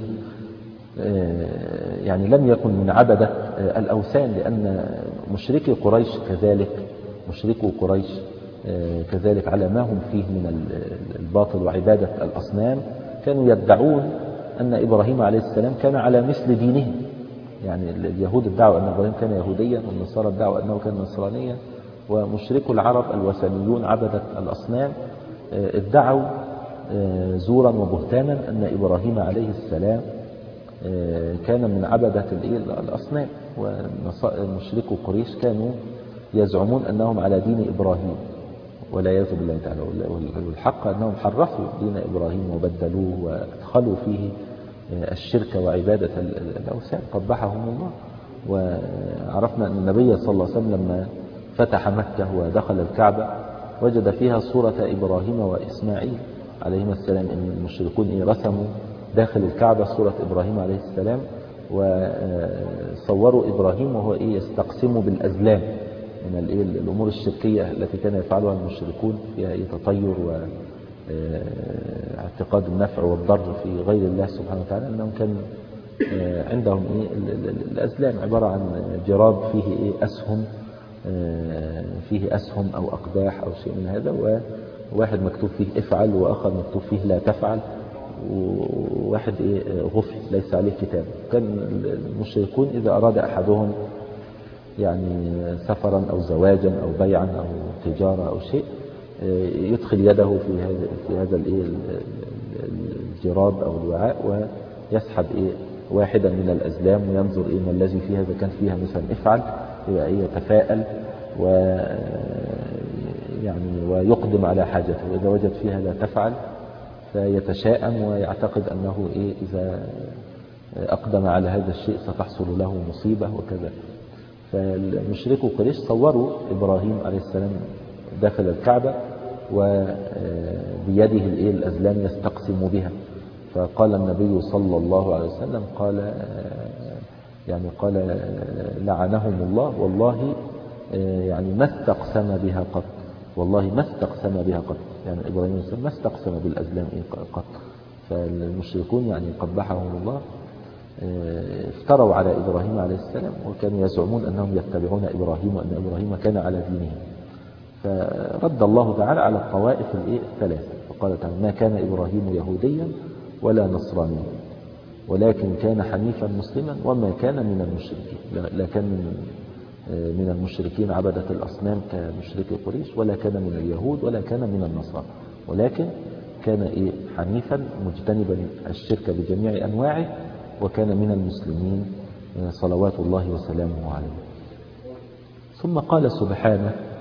يعني لم يكن من عبدة الأوثان، لأن مشركي قريش كذلك مشركو قريش كذلك على ما هم فيه من الباطل وعبادة الأصنام كانوا يدعون أن إبراهيم عليه السلام كان على مثل دينهم. يعني اليهود ادعوا أن إبراهيم كان يهوديا، والنصارى ادعوا أنه كان نصرانيا، ومشركو العرب الوثنيون عبدة الأصنام ادعوا زورا وبهتانا أن إبراهيم عليه السلام كان من عبدة الأصنام. ومشركو قريش كانوا يزعمون أنهم على دين إبراهيم والعياذ بالله تعالى. والحق أنهم حرفوا دين إبراهيم وبدلوه وادخلوا فيه الشرك وعبادة الأوثان قبحهم الله. وعرفنا أن النبي صلى الله عليه وسلم لما فتح مكة ودخل الكعبة وجد فيها صورة إبراهيم وإسماعيل عليهما السلام. إن المشركون رسموا داخل الكعبة صورة إبراهيم عليه السلام وصوروا إبراهيم وهو يستقسم بالأزلام من الأمور الشركية التي كان يفعلها المشركون فيها تطير واعتقاد النفع والضر في غير الله سبحانه وتعالى. أنهم كان عندهم الأزلام عبارة عن جراب فيه أسهم فيه أسهم أو أقداح أو شيء من هذا، وواحد مكتوب فيه افعل وآخر مكتوب فيه لا تفعل، وواحد غفل ليس عليه كتاب. كان المشركون إذا أراد أحدهم يعني سفرا أو زواجا أو بيعا أو تجارة أو شيء يدخل يده في هذا في هذا الجراب أو الوعاء ويسحب واحدا من الأزلام وينظر ما الذي فيها. إذا كان فيها مثلا افعل يبقى يتفاءل و يعني ويقدم على حاجته، وإذا وجد فيها لا تفعل فيتشائم ويعتقد أنه إيه إذا أقدم على هذا الشيء ستحصل له مصيبة وكذا. فالمشركو قريش صوروا إبراهيم عليه السلام داخل الكعبة وبيده الأزلام يستقسم بها. فقال النبي صلى الله عليه وسلم قال يعني قال لعنهم الله والله يعني ما استقسم بها قط، والله ما استقسم بها قط. يعني إبراهيم عليه السلام ما استقسم بالأزلام قط. فالمشركون يعني قبحهم الله افتروا على إبراهيم عليه السلام وكانوا يزعمون أنهم يتبعون إبراهيم وأن إبراهيم كان على دينهم. فرد الله تعالى على الطوائف الثلاثة فقال تعالى: ما كان إبراهيم يهوديا ولا نصرانيا ولكن كان حنيفا مسلما وما كان من المشركين. لا كان من من المشركين عبدة الأصنام كمشركي قريش، ولا كان من اليهود، ولا كان من النصارى، ولكن كان إيه حنيفا مجتنبا الشرك بجميع أنواعه، وكان من المسلمين صلوات الله وسلامه عليه. ثم قال سبحانه: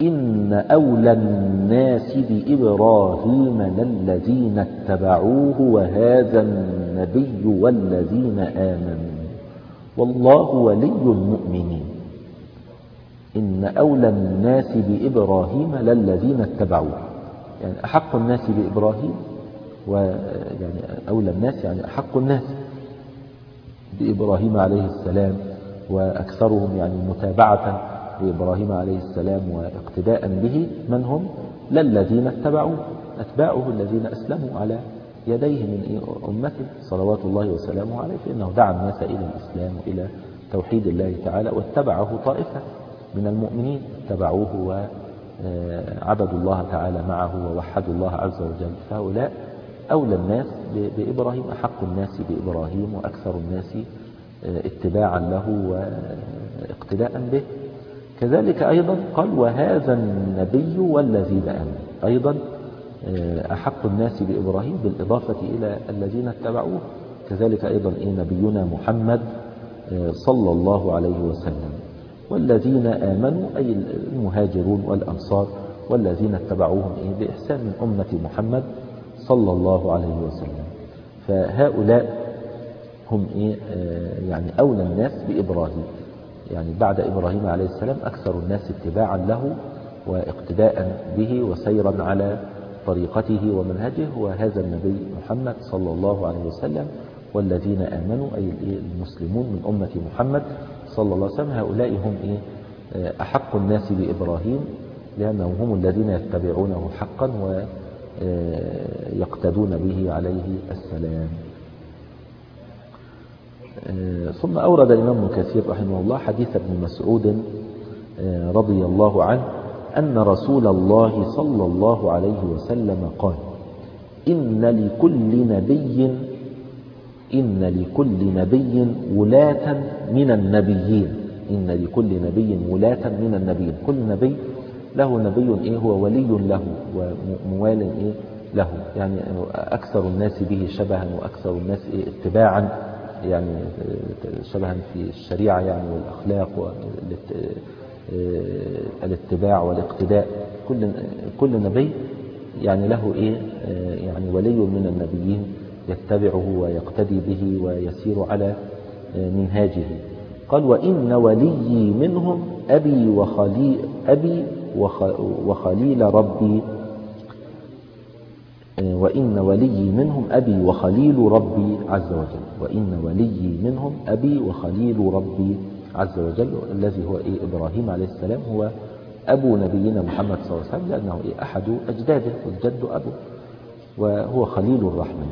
إن أولى الناس بإبراهيم للذين اتبعوه وهذا النبي والذين آمنوا والله ولي المؤمنين. إن أولى الناس بإبراهيم للذين اتبعوه، يعني أحق الناس بإبراهيم، ويعني أولى الناس يعني أحق الناس بإبراهيم عليه السلام وأكثرهم يعني متابعة لإبراهيم عليه السلام واقتداء به من هم؟ للذين اتبعوه، أتباعه الذين أسلموا على يديه من أمته صلوات الله وسلامه عليه، فإنه دعا الناس إلى الإسلام وإلى توحيد الله تعالى، واتبعه طائفة من المؤمنين اتبعوه وعبدوا الله تعالى معه ووحدوا الله عز وجل. فهؤلاء أولى الناس بإبراهيم، أحق الناس بإبراهيم وأكثر الناس اتباعا له واقتداء به. كذلك أيضا قال وهذا النبي والذين آمنوا، أيضا أحق الناس بإبراهيم بالإضافة إلى الذين اتبعوه. كذلك أيضا إيه نبينا محمد صلى الله عليه وسلم، والذين آمنوا أي المهاجرون والأنصار والذين اتبعوهم إيه بإحسان من أمة محمد صلى الله عليه وسلم. فهؤلاء هم إيه يعني أولى الناس بإبراهيم، يعني بعد إبراهيم عليه السلام أكثر الناس اتباعا له واقتداء به وسيرا على طريقته ومنهجه وهذا النبي محمد صلى الله عليه وسلم، والذين آمنوا أي المسلمون من أمة محمد صلى الله عليه وسلم. هؤلاء هم إيه أحق الناس بإبراهيم لأنهم هم الذين يتبعونه حقا ويقتدون به عليه السلام. ثم أورد الإمام ابن كثير رحمه الله حديث ابن مسعود رضي الله عنه أن رسول الله صلى الله عليه وسلم قال إن لكل نبي إن لكل نبي ولاة من النبيين إن لكل نبي ولاة من النبيين. كل نبي له نبي إيه هو ولي له وموال إيه له، يعني أكثر الناس به شبها وأكثر الناس إيه اتباعا، يعني شبها في الشريعة يعني والأخلاق والاتباع والاقتداء. كل كل نبي يعني له إيه يعني ولي من النبيين يتبعه ويقتدي به ويسير على منهاجه. قال وإن ولي منهم أبي وخليل أبي وخليل ربي وإن ولي منهم أبي وخليل ربي عز وجل وإن ولي منهم أبي وخليل ربي عز وجل، الذي هو إيه إبراهيم عليه السلام هو أبو نبينا محمد صلى الله عليه وسلم، لأنه إيه أحد أجداده والجد أبو وهو خليل الرحمن.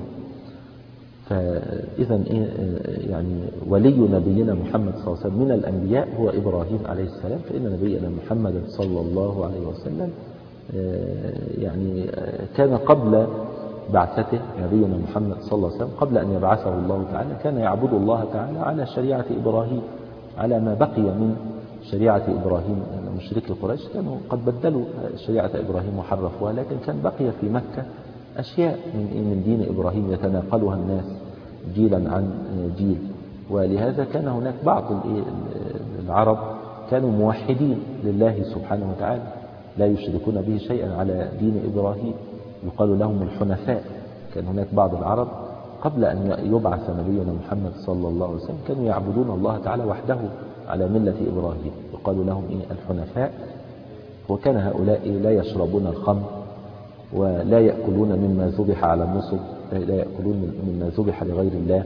فإذا إيه يعني ولي نبينا محمد صلى الله عليه وسلم من الأنبياء هو إبراهيم عليه السلام، فإن نبينا محمد صلى الله عليه وسلم يعني كان قبل بعثته نبينا محمد صلى الله عليه وسلم قبل أن يبعثه الله تعالى كان يعبد الله تعالى على شريعة إبراهيم، على ما بقي من شريعة إبراهيم. مشركي قريش كانوا قد بدلوا شريعة إبراهيم وحرفوها، لكن كان بقي في مكة أشياء من من دين إبراهيم يتناقلها الناس جيلا عن جيل، ولهذا كان هناك بعض العرب كانوا موحدين لله سبحانه وتعالى لا يشركون به شيئا على دين إبراهيم، يقال لهم الحنفاء. كان هناك بعض العرب قبل أن يبعث نبينا محمد صلى الله عليه وسلم كانوا يعبدون الله تعالى وحده على ملة إبراهيم، يقال لهم إيه الحنفاء. وكان هؤلاء لا يشربون الخمر ولا يأكلون مما ذبح على النصب، لا يأكلون مما ذبح لغير الله،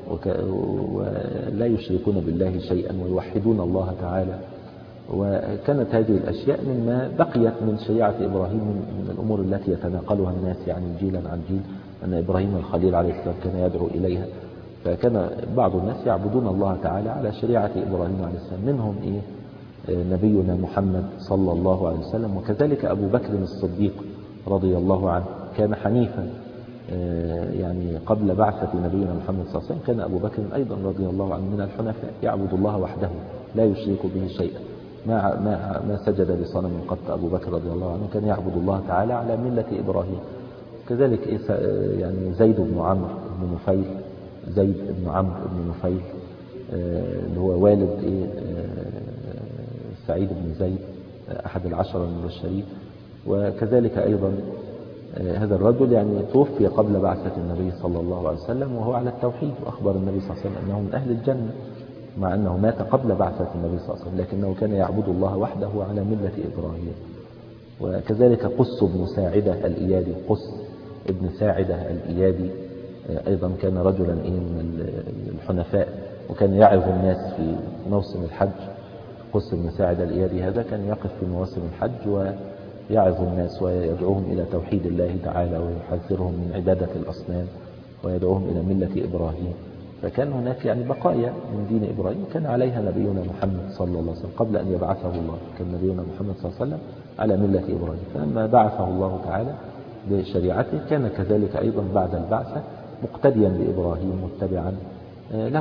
ولا يشركون بالله شيئا ويوحدون الله تعالى. وكانت هذه الأشياء مما بقيت من شريعة إبراهيم من الأمور التي يتناقلها الناس يعني جيلا عن جيل، أن إبراهيم الخليل عليه السلام كان يدعو إليها. فكان بعض الناس يعبدون الله تعالى على شريعة إبراهيم عليه السلام، منهم إيه نبينا محمد صلى الله عليه وسلم. وكذلك أبو بكر الصديق رضي الله عنه كان حنيفا، يعني قبل بعثة نبينا محمد صلى الله عليه وسلم كان أبو بكر أيضا رضي الله عنه من الحنفاء يعبد الله وحده لا يشرك به شيئا، ما ما ما سجد لصنم قط. أبو بكر رضي الله عنه كان يعبد الله تعالى على ملة إبراهيم. كذلك يعني زيد بن عمرو بن نفيل زيد بن عمرو بن نفيل اللي هو والد سعيد بن زيد أحد العشرة المبشرين. وكذلك أيضا هذا الرجل يعني توفي قبل بعثة النبي صلى الله عليه وسلم وهو على التوحيد، وأخبر النبي صلى الله عليه وسلم أنه من أهل الجنة، مع أنه مات قبل بعثة النبي صلى الله عليه وسلم، لكنه كان يعبد الله وحده على ملة إبراهيم. وكذلك قس بن ساعدة الإيادي، قس ابن ساعدة الإيادي أيضا كان رجلا من الحنفاء، وكان يعظ الناس في موسم الحج. قس بن ساعدة الإيادي هذا كان يقف في مواسم الحج ويعظ الناس ويدعوهم إلى توحيد الله تعالى، ويحذرهم من عبادة الأصنام، ويدعوهم إلى ملة إبراهيم. فكان هناك يعني بقايا من دين إبراهيم كان عليها نبينا محمد صلى الله عليه وسلم قبل أن يبعثه الله. كان نبينا محمد صلى الله عليه وسلم على ملة إبراهيم، فلما بعثه الله تعالى بشريعته كان كذلك أيضا بعد البعثة مقتديا بإبراهيم متبعا له.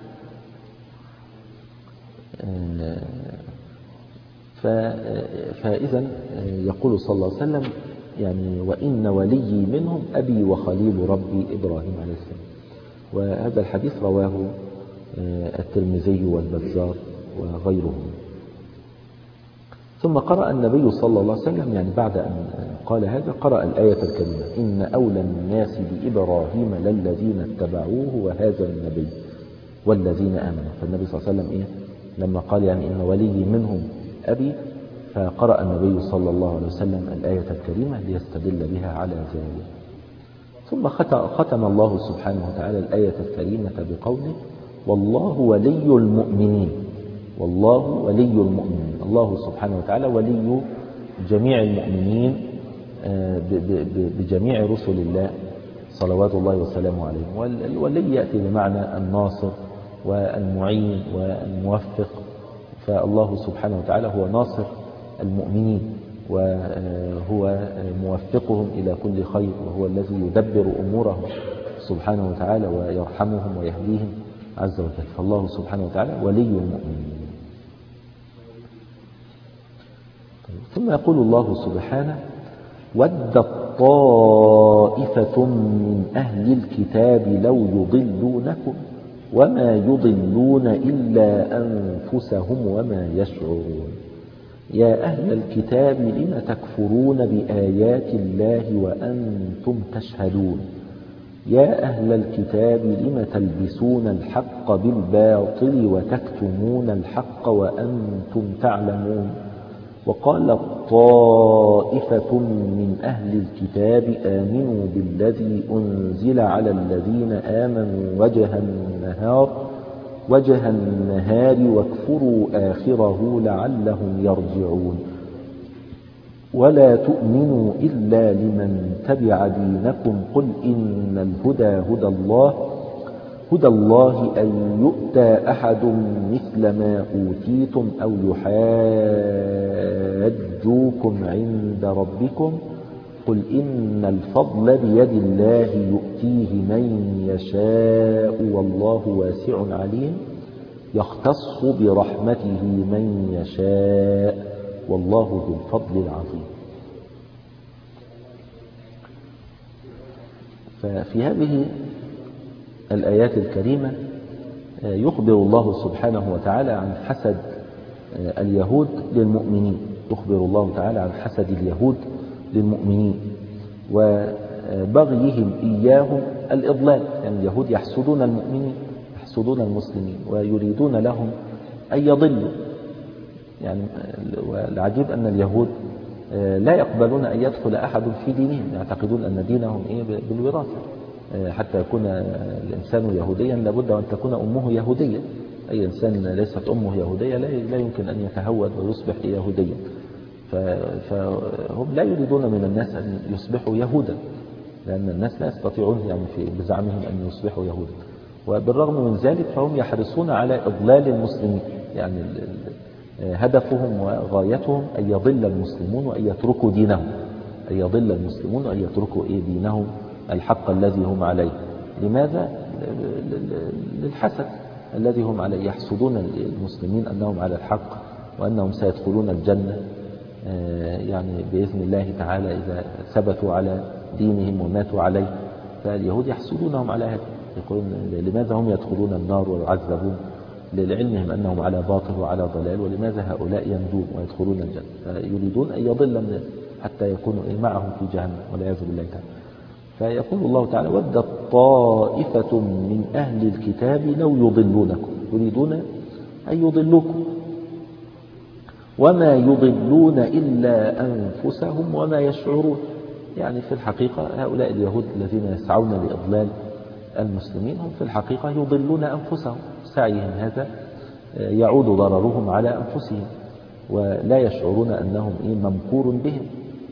فإذا يقول صلى الله عليه وسلم يعني وإن ولي منهم أبي وخليل ربي إبراهيم عليه السلام. وهذا الحديث رواه الترمذي والبزار وغيرهم. ثم قرأ النبي صلى الله عليه وسلم يعني بعد أن قال هذا قرأ الآية الكريمة إن أولى الناس بإبراهيم للذين اتبعوه وهذا النبي والذين آمنوا. فالنبي صلى الله عليه وسلم إيه لما قال يعني إن ولي منهم أبي، فقرأ النبي صلى الله عليه وسلم الآية الكريمة ليستدل بها على ذلك. ثم ختم الله سبحانه وتعالى الآية الكريمة بقوله والله ولي المؤمنين. والله ولي المؤمنين، الله سبحانه وتعالى ولي جميع المؤمنين بجميع رسل الله صلوات الله وسلامه عليهم. والولي يأتي بمعنى الناصر والمعين والموفق، فالله سبحانه وتعالى هو ناصر المؤمنين وهو موفقهم إلى كل خير، وهو الذي يدبر أمورهم سبحانه وتعالى ويرحمهم ويهديهم عز وجل. فالله سبحانه وتعالى ولي المؤمنين. ثم يقول الله سبحانه ودت طائفة من أهل الكتاب لو يضلونكم وما يضلون إلا أنفسهم وما يشعرون يا أهل الكتاب لم تكفرون بآيات الله وأنتم تشهدون يا أهل الكتاب لم تلبسون الحق بالباطل وتكتمون الحق وأنتم تعلمون. وقال طائفة من أهل الكتاب آمنوا بالذي أنزل على الذين آمنوا وجه النهار وجه النهار واكفروا آخره لعلهم يرجعون ولا تؤمنوا إلا لمن تبع دينكم قل إن الهدى هدى الله هدى الله أن يؤتى أحد مثل ما أوتيتم أو يحاجوكم عند ربكم قل إن الفضل بيد الله يؤتيه من يشاء والله واسع عليم يختص برحمته من يشاء والله ذو الفضل العظيم. ففي هذه الآيات الكريمة يخبر الله سبحانه وتعالى عن حسد اليهود للمؤمنين، يخبر الله تعالى عن حسد اليهود للمؤمنين وبغيهم إياهم الإضلال. يعني اليهود يحسدون المؤمنين يحسدون المسلمين ويريدون لهم أن يضلوا. يعني والعجيب أن اليهود لا يقبلون أن يدخل أحد في دينهم، يعتقدون أن دينهم إيه بالوراثة. حتى يكون الإنسان يهوديا لابد أن تكون أمه يهودية. أي إنسان ليست أمه يهودية لا يمكن أن يتهود ويصبح يهوديا. فهم لا يريدون من الناس أن يصبحوا يهودا، لأن الناس لا يستطيعون يعني في بزعمهم أن يصبحوا يهودا. وبالرغم من ذلك فهم يحرصون على إضلال المسلمين. يعني هدفهم وغايتهم أن يضل المسلمون وأن يتركوا دينهم أن يضل المسلمون وأن يتركوا إيه دينهم الحق الذي هم عليه. لماذا؟ للحسد الذي هم عليه. يحسدون المسلمين أنهم على الحق وأنهم سيدخلون الجنة يعني بإذن الله تعالى إذا ثبتوا على دينهم وماتوا عليه. فاليهود يحسدونهم على هذا، يقولون لماذا هم يدخلون النار ويعذبون لعلمهم أنهم على باطل وعلى ضلال، ولماذا هؤلاء ينجون ويدخلون الجنة؟ فيريدون أن يضل الناس حتى يكونوا معهم في جهنم والعياذ بالله تعالى. فيقول الله تعالى: ودت طائفة من أهل الكتاب لو يضلونكم، يريدون أن يضلوكم، وما يضلون إلا أنفسهم وما يشعرون. يعني في الحقيقة هؤلاء اليهود الذين يسعون لإضلال المسلمين هم في الحقيقة يضلون أنفسهم، سعيهم هذا يعود ضررهم على أنفسهم، ولا يشعرون أنهم ممكور بهم.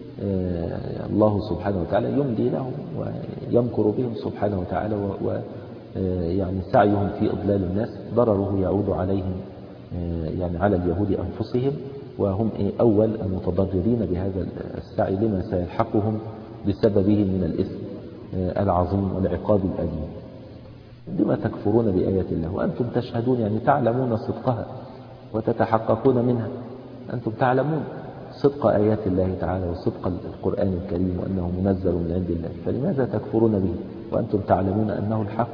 الله سبحانه وتعالى يملي لهم ويمكر بهم سبحانه وتعالى، ويعني سعيهم في إضلال الناس ضرره يعود عليهم، يعني على اليهود أنفسهم، وهم أول المتضررين بهذا السعي لما سيلحقهم بسببه من الإثم العظيم والعقاب الأليم. لما تكفرون بآيات الله وأنتم تشهدون، يعني تعلمون صدقها وتتحققون منها. أنتم تعلمون صدق آيات الله تعالى وصدق القرآن الكريم وأنه منزل من عند الله، فلماذا تكفرون به وأنتم تعلمون أنه الحق؟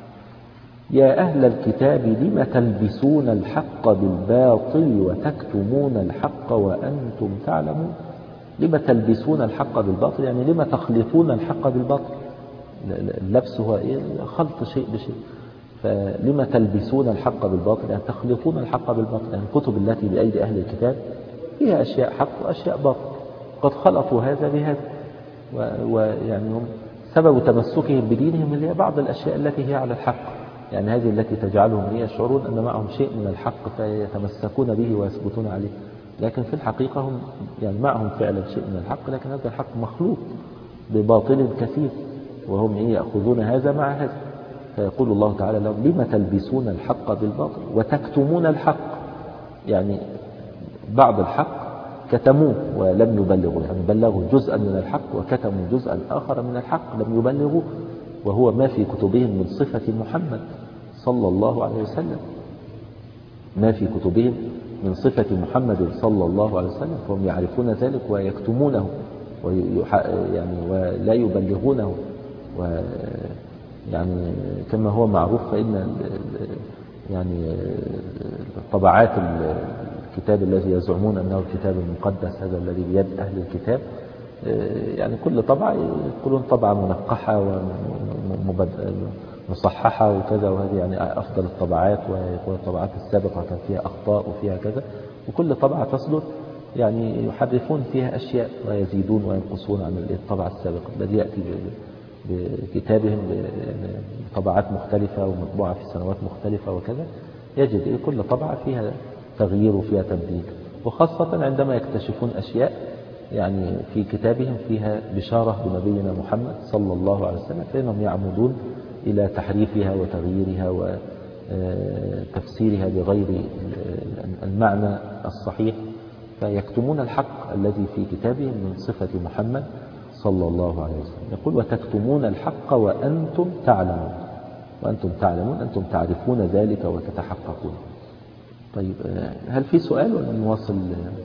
يا أهل الكتاب لم تلبسون الحق بالباطل وتكتمون الحق وأنتم تعلمون. لم تلبسون الحق بالباطل، يعني لم تخلطون الحق بالباطل. اللبس هو إيه؟ خلط شيء بشيء. فلم تلبسون الحق بالباطل، يعني تخلطون الحق بالباطل. يعني الكتب التي بأيدي أهل الكتاب فيها أشياء حق وأشياء باطل، قد خلطوا هذا بهذا، ويعني هم سبب تمسكهم بدينهم اللي هي بعض الأشياء التي هي على الحق، يعني هذه التي تجعلهم يشعرون أن معهم شيء من الحق فيتمسكون به ويثبتون عليه، لكن في الحقيقة هم يعني معهم فعلا شيء من الحق، لكن هذا الحق مخلوط بباطل كثير، وهم يأخذون هذا مع هذا. فيقول الله تعالى لهم: لم تلبسون الحق بالباطل وتكتمون الحق، يعني بعض الحق كتموه ولم يبلغوا، يعني بلغوا جزءا من الحق وكتموا جزءا آخر من الحق لم يبلغوا، وهو ما في كتبهم من صفة محمد صلى الله عليه وسلم، ما في كتبهم من صفة محمد صلى الله عليه وسلم، فهم يعرفون ذلك ويكتمونه يعني ولا يبلغونه. ويعني كما هو معروف فإن يعني طبعات الكتاب الذي يزعمون أنه الكتاب المقدس هذا الذي بيد أهل الكتاب، يعني كل طبعة يقولون طبعة منقحة ومصححة وكذا، وهذه يعني أفضل الطبعات، ويقول الطبعات السابقة كان فيها أخطاء وفيها كذا، وكل طبعة تصدر يعني يحرفون فيها أشياء ويزيدون وينقصون عن الطبعة السابقة. الذي يأتي بكتابهم بطبعات مختلفة ومطبوعة في سنوات مختلفة وكذا، يجد كل طبعة فيها تغيير وفيها تبديل، وخاصة عندما يكتشفون أشياء يعني في كتابهم فيها بشارة بنبينا محمد صلى الله عليه وسلم، فإنهم يعمدون إلى تحريفها وتغييرها وتفسيرها بغير المعنى الصحيح، فيكتمون الحق الذي في كتابهم من صفة محمد صلى الله عليه وسلم. يقول: وتكتمون الحق وأنتم تعلمون، وأنتم تعلمون، أنتم تعرفون ذلك وتتحققون. طيب، هل في سؤال ولا نواصل؟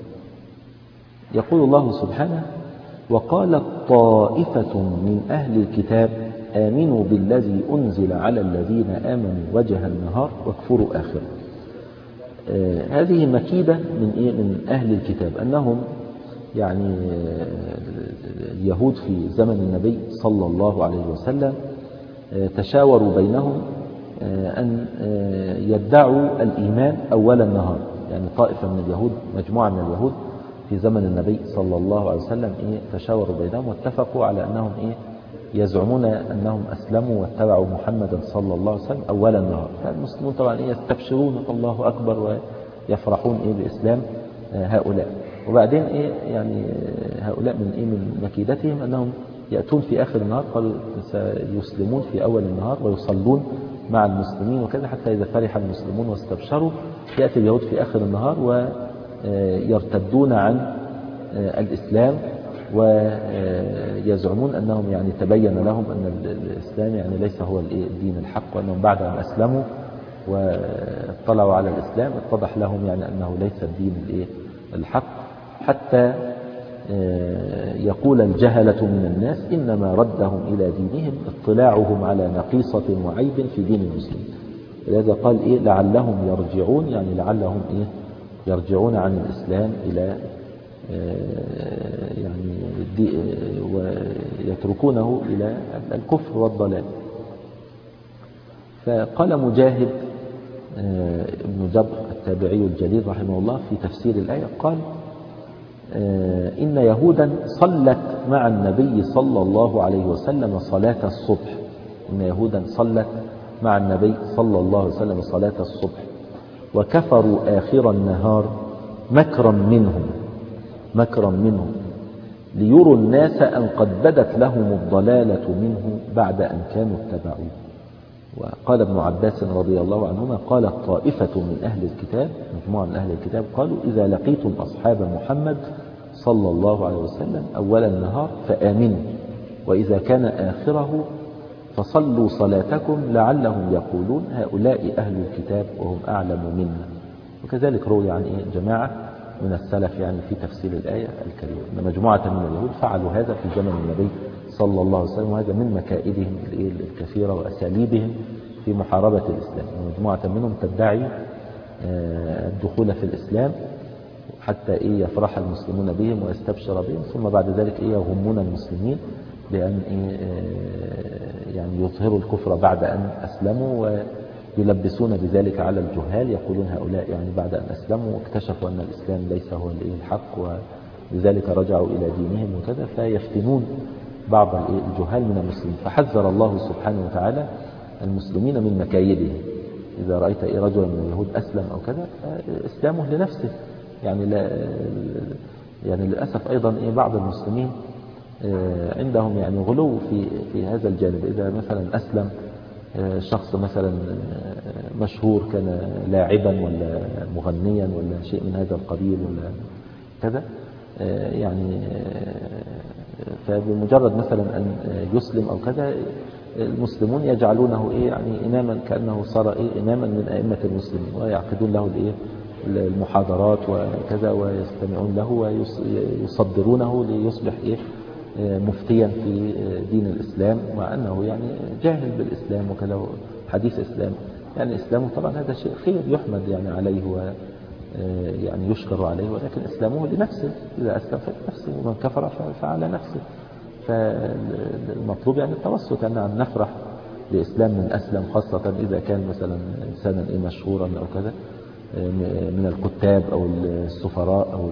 يقول الله سبحانه: وقالت طائفة من أهل الكتاب آمنوا بالذي أنزل على الذين آمنوا وجه النهار واكفروا آخره. آه هذه مكيدة من إيه؟ من أهل الكتاب، أنهم يعني اليهود في زمن النبي صلى الله عليه وسلم آه تشاوروا بينهم آه أن آه يدعوا الإيمان أول النهار. يعني طائفة من اليهود، مجموعة من اليهود في زمن النبي صلى الله عليه وسلم إيه تشاوروا بينهم واتفقوا على أنهم إيه يزعمون أنهم أسلموا واتبعوا محمدا صلى الله عليه وسلم أول النهار. فالمسلمون طبعا إيه يستبشرون الله أكبر ويفرحون إيه بإسلام هؤلاء. وبعدين إيه يعني هؤلاء من إيه من مكيدتهم أنهم يأتون في آخر النهار قالوا سيسلمون في أول النهار ويصلون مع المسلمين وكذا، حتى إذا فرح المسلمون واستبشروا يأتي اليهود في آخر النهار ويرتدون عن الإسلام ويزعمون أنهم يعني تبين لهم أن الإسلام يعني ليس هو الدين الحق، وأنهم بعد أن أسلموا واطلعوا على الإسلام اتضح لهم يعني أنه ليس الدين الحق، حتى يقول الجهلة من الناس إنما ردهم إلى دينهم اطلاعهم على نقيصة وعيب في دين المسلمين. لذا قال إيه لعلهم يرجعون، يعني لعلهم إيه يرجعون عن الإسلام إلى يعني ويتركونه إلى الكفر والضلال. فقال مجاهد ابن جبر التابعي الجليل رحمه الله في تفسير الآية قال إن يهودا صلت مع النبي صلى الله عليه وسلم صلاة الصبح، إن يهودا صلت مع النبي صلى الله عليه وسلم صلاة الصبح وكفروا آخر النهار مكرا منهم مكرا منهم ليروا الناس أن قد بدت لهم الضلالة منه بعد أن كانوا اتبعوه. وقال ابن عباس رضي الله عنهما قالت طائفة من أهل الكتاب، مجموعة من أهل الكتاب، قالوا إذا لقيتم أصحاب محمد صلى الله عليه وسلم أول النهار فآمنوا، وإذا كان آخره فصلوا صلاتكم لعلهم يقولون هؤلاء أهل الكتاب وهم أعلم منا. وكذلك روي عن جماعة من السلف يعني في تفسير الآية الكريمة أن مجموعة من اليهود فعلوا هذا في زمن النبي صلى الله عليه وسلم، وهذا من مكائدهم الكثيرة وأساليبهم في محاربة الإسلام. مجموعة منهم تدعي الدخول في الإسلام حتى إيه يفرح المسلمون بهم ويستبشر بهم، ثم بعد ذلك إيه يغمون المسلمين بأن إيه يعني يظهروا الكفر بعد أن أسلموا، ويلبسون بذلك على الجهال، يقولون هؤلاء يعني بعد أن أسلموا واكتشفوا أن الإسلام ليس هو الحق ولذلك رجعوا إلى دينهم وكذا، فيفتنون بعض الجهال من المسلمين. فحذر الله سبحانه وتعالى المسلمين من مكايدهم. إذا رأيت إيه رجلا من اليهود أسلم أو كذا فإسلامه لنفسه، يعني لا يعني للأسف أيضا إيه بعض المسلمين عندهم يعني غلو في في هذا الجانب. إذا مثلا أسلم شخص مثلا مشهور كان لاعبا ولا مغنيا ولا شيء من هذا القبيل ولا كذا، يعني فبمجرد مثلا أن يسلم أو كذا المسلمون يجعلونه إيه يعني إماما، كأنه صار إيه إماما من أئمة المسلمين، ويعقدون له الإيه المحاضرات وكذا ويستمعون له ويصدرونه ليصبح إيه مفتيا في دين الإسلام، مع أنه يعني جاهل بالإسلام وكذا حديث إسلام. يعني إسلامه طبعا هذا شيء خير يحمد يعني عليه و يعني يشكر عليه، ولكن إسلامه لنفسه، إذا أسلم فلنفسه ومن كفر فعلى نفسه. فالمطلوب يعني التوسط أن يعني نفرح بإسلام من أسلم، خاصة إذا كان مثلا إنسانا إيه مشهورا أو كذا من الكتاب أو السفراء أو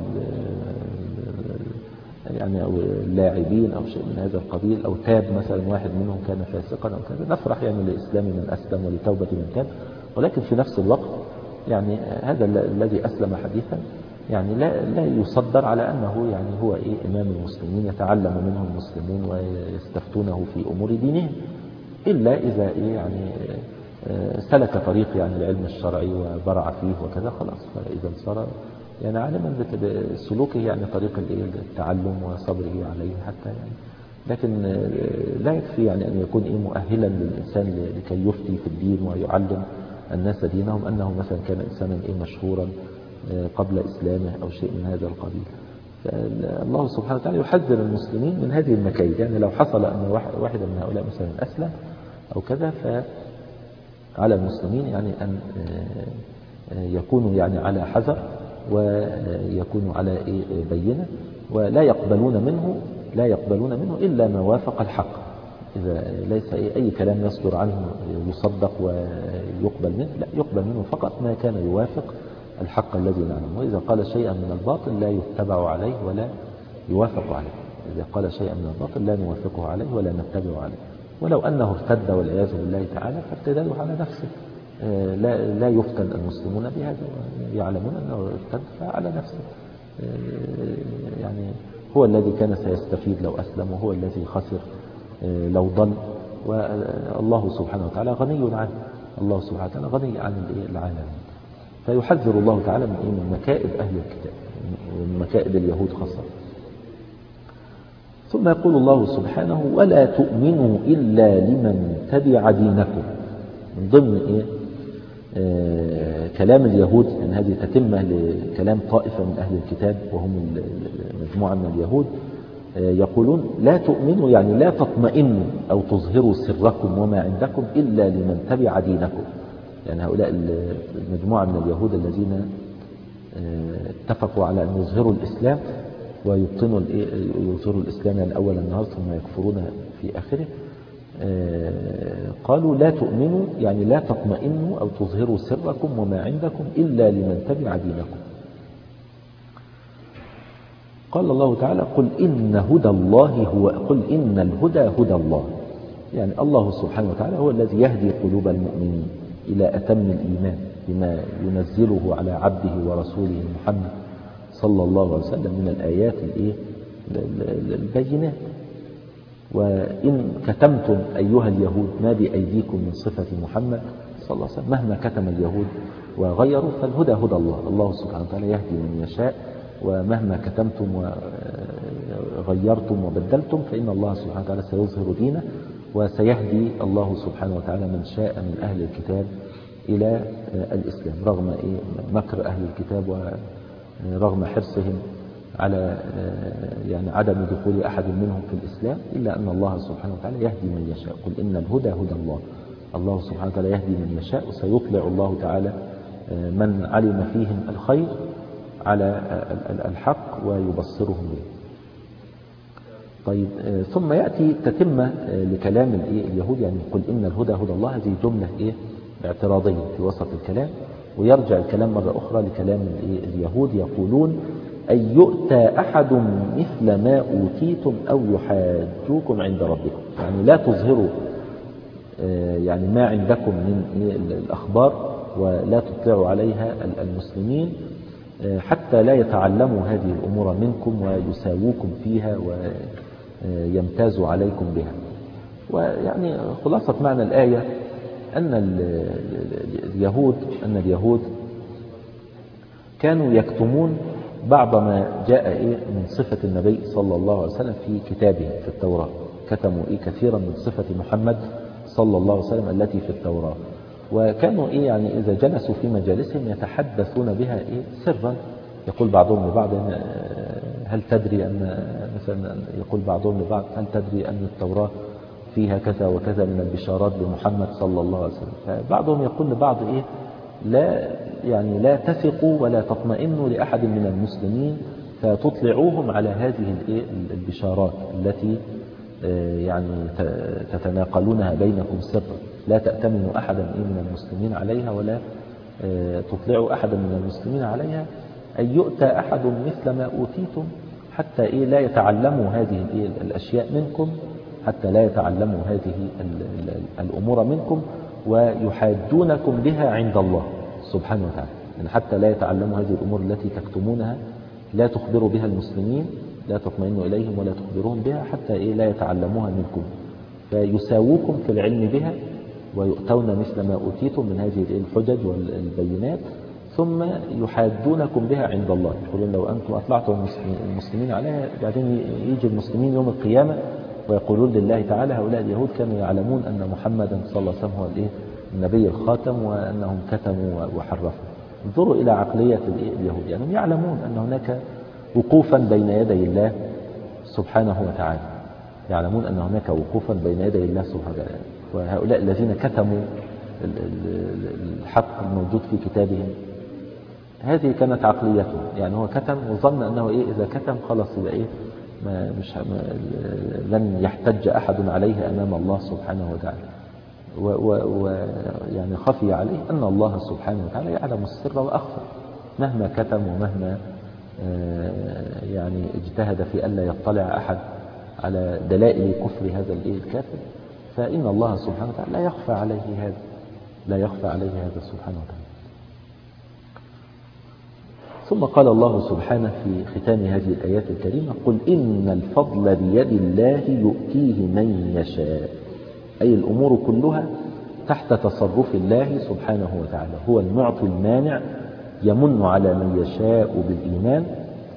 يعني أو اللاعبين أو شيء من هذا القبيل، أو تاب مثلا واحد منهم كان فاسقا أو كذا، نفرح يعني لإسلام من أسلم ولتوبة من تاب. ولكن في نفس الوقت يعني هذا الذي أسلم حديثا يعني لا لا يصدر على أنه يعني هو إيه إمام المسلمين يتعلم منه المسلمون ويستفتونه في أمور دينهم، إلا إذا إيه يعني سلك طريق يعني العلم الشرعي وبرع فيه وكذا، خلاص فإذا صار يعني عالما بسلوكه يعني طريق التعلم وصبره عليه حتى يعني. لكن لا يكفي يعني أن يكون إيه مؤهلا للإنسان لكي يفتي في الدين ويعلم الناس دينهم أنه مثلا كان إنسانا إيه مشهورا قبل إسلامه أو شيء من هذا القبيل. فالله سبحانه وتعالى يحذر المسلمين من هذه المكايد. يعني لو حصل أن واحد من هؤلاء مثلا أسلم أو كذا، فعلى المسلمين يعني أن يكونوا يعني على حذر ويكونوا على إيه بينة، ولا يقبلون منه لا يقبلون منه إلا ما وافق الحق. إذا ليس أي كلام يصدر عنه يصدق ويقبل منه، لا يقبل منه فقط ما كان يوافق الحق الذي نعلمه. وإذا قال شيئا من الباطل لا يتبع عليه ولا يوافق عليه. إذا قال شيئا من الباطل لا نوافقه عليه ولا نتبع عليه. ولو أنه ارتد والعياذ بالله تعالى فارتداده على نفسه، لا لا يفتن المسلمون بهذا، يعلمون أنه ارتد فعلى نفسه. يعني هو الذي كان سيستفيد لو أسلم، وهو الذي خسر لو ضل، والله سبحانه وتعالى غني عنه. الله سبحانه وتعالى غني عن العالم. فيحذر الله تعالى من من مكائد أهل الكتاب ومن مكائد اليهود خاصة. ثم يقول الله سبحانه ولا تؤمنوا إلا لمن تبع دينكم. من ضمن إيه آه كلام اليهود أن هذه تتمة لكلام طائفة من أهل الكتاب وهم مجموعة من اليهود، آه يقولون لا تؤمنوا يعني لا تطمئنوا أو تظهروا سركم وما عندكم إلا لمن تبع دينكم. يعني هؤلاء المجموعة من اليهود الذين اتفقوا على أن يظهروا الإسلام ويبطنوا يظهروا الإسلام يعني أول النهار ثم يكفرون في آخره. قالوا لا تؤمنوا يعني لا تطمئنوا أو تظهروا سركم وما عندكم إلا لمن تبع دينكم. قال الله تعالى قل إن هدى الله هو قل إن الهدى هدى الله، يعني الله سبحانه وتعالى هو الذي يهدي قلوب المؤمنين إلى أتم الإيمان بما ينزله على عبده ورسوله محمد صلى الله عليه وسلم من الآيات البينات. وإن كتمتم أيها اليهود ما بأيديكم من صفة محمد صلى الله عليه وسلم، مهما كتم اليهود وغيروا فالهدى هدى الله، الله سبحانه وتعالى يهدي من يشاء، ومهما كتمتم وغيرتم وبدلتم فإن الله سبحانه وتعالى سيظهر دينه، وسيهدي الله سبحانه وتعالى من شاء من أهل الكتاب إلى الإسلام رغم مكر أهل الكتاب ورغم حرصهم على يعني عدم دخول أحد منهم في الإسلام، إلا أن الله سبحانه وتعالى يهدي من يشاء. قل إن الهدى هدى الله، الله سبحانه وتعالى يهدي من يشاء، وسيطلع الله تعالى من علم فيهم الخير على الحق ويبصرهم به. طيب ثم يأتي تتمة لكلام اليهود، يعني قل إن الهدى هدى الله، هذه جملة إيه اعتراضية في وسط الكلام، ويرجع الكلام مرة أخرى لكلام اليهود يقولون أن يؤتى أحد مثل ما أوتيتم أو يحاجوكم عند ربكم، يعني لا تظهروا يعني ما عندكم من الأخبار ولا تطلعوا عليها المسلمين حتى لا يتعلموا هذه الأمور منكم ويساووكم فيها ويمتازوا عليكم بها. ويعني خلاصة معنى الآية أن اليهود أن اليهود كانوا يكتمون بعض ما جاء إيه من صفة النبي صلى الله عليه وسلم في كتابه في التوراة، كتموا إيه كثيرا من صفة محمد صلى الله عليه وسلم التي في التوراة، وكانوا إيه يعني إذا جلسوا في مجالسهم يتحدثون بها إيه سرا، يقول بعضهم لبعض هل تدري أن مثلا يقول بعضهم لبعض هل تدري أن التوراة فيها كذا وكذا من البشارات بمحمد صلى الله عليه وسلم. فبعضهم يقول لبعض إيه لا يعني لا تثقوا ولا تطمئنوا لأحد من المسلمين فتطلعوهم على هذه البشارات التي يعني تتناقلونها بينكم سرا، لا تأتمنوا أحدا من المسلمين عليها ولا تطلعوا أحدا من المسلمين عليها، أن يؤتى أحد مثل ما أوتيتم حتى إيه لا يتعلموا هذه الأشياء منكم، حتى لا يتعلموا هذه الأمور منكم ويحاجونكم بها عند الله سبحانه وتعالى، يعني حتى لا يتعلموا هذه الأمور التي تكتمونها لا تخبروا بها المسلمين، لا تطمئنوا إليهم ولا تخبروهم بها حتى إيه لا يتعلموها منكم، فيساووكم في العلم بها ويؤتون مثل ما أوتيتم من هذه الحجج والبينات، ثم يحاجونكم بها عند الله، يقولون لو أنتم أطلعتم المسلمين عليها بعدين يجي المسلمين يوم القيامة ويقولون لله تعالى هؤلاء اليهود كانوا يعلمون أن محمدا صلى الله عليه وسلم هو النبي الخاتم وأنهم كتموا وحرفوا. انظروا إلى عقلية اليهود، يعني يعلمون أن هناك وقوفا بين يدي الله سبحانه وتعالى، يعلمون أن هناك وقوفا بين يدي الله سبحانه وتعالى، وهؤلاء الذين كتموا الحق الموجود في كتابهم هذه كانت عقليتهم، يعني هو كتم وظن أنه إيه إذا كتم خلاص يبقى إيه ما مش ما لن يحتج أحد عليه أمام الله سبحانه وتعالى، ويعني خفي عليه أن الله سبحانه وتعالى يعلم السر وأخفى، مهما كتم ومهما يعني اجتهد في ألا يطلع أحد على دلائل كفر هذا الكافر، فإن الله سبحانه وتعالى لا يخفى عليه هذا لا يخفى عليه هذا سبحانه وتعالى. ثم قال الله سبحانه في ختام هذه الآيات الكريمة قل إن الفضل بيد الله يؤتيه من يشاء، أي الأمور كلها تحت تصرف الله سبحانه وتعالى، هو المعطي المانع يمن على من يشاء بالإيمان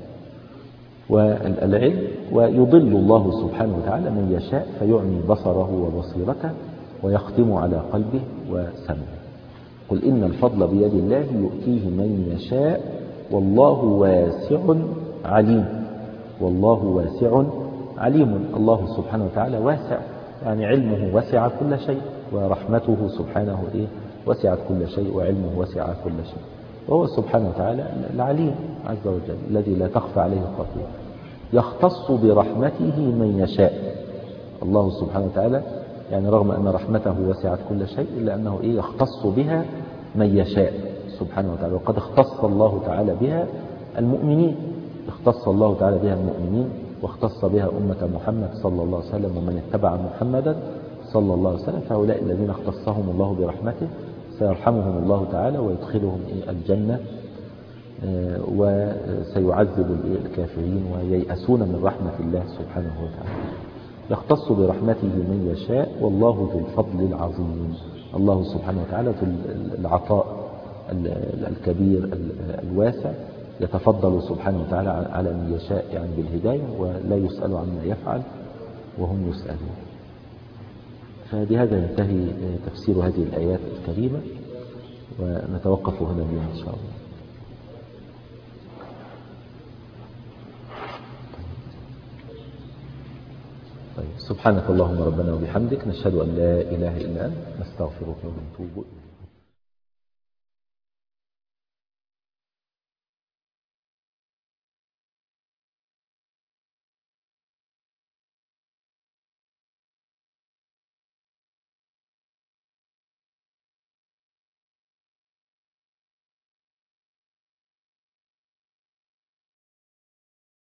والعلم، ويضل الله سبحانه وتعالى من يشاء فيعمي بصره وبصيرته ويختم على قلبه وسمعه. قل إن الفضل بيد الله يؤتيه من يشاء والله واسع عليم، والله واسع عليم، الله سبحانه وتعالى واسع، يعني علمه وسع كل شيء ورحمته سبحانه إيه وسعت كل شيء وعلمه وسع كل شيء. وهو سبحانه وتعالى العليم عز وجل الذي لا تخفى عليه خافية، يختص برحمته من يشاء. الله سبحانه وتعالى يعني رغم أن رحمته وسعت كل شيء إلا أنه إيه يختص بها من يشاء سبحانه وتعالى. وقد اختص الله تعالى بها المؤمنين، اختص الله تعالى بها المؤمنين واختص بها أمة محمد صلى الله عليه وسلم ومن اتبع محمدا صلى الله عليه وسلم. فهؤلاء الذين اختصهم الله برحمته سيرحمهم الله تعالى ويدخلهم الجنة، وسيعذب الكافرين وييأسون من رحمة الله سبحانه وتعالى. يختص برحمته من يشاء والله ذو الفضل العظيم. الله سبحانه وتعالى ذو العطاء الكبير الواسع، يتفضل سبحانه وتعالى على من يشاء يعني بالهداية، ولا يسأل عما يفعل وهم يسألون. فبهذا ينتهي تفسير هذه الآيات الكريمة، ونتوقف هنا اليوم إن شاء الله. طيب، سبحانك اللهم ربنا وبحمدك، نشهد أن لا إله إلا أنت، نستغفرك ونتوب إليك.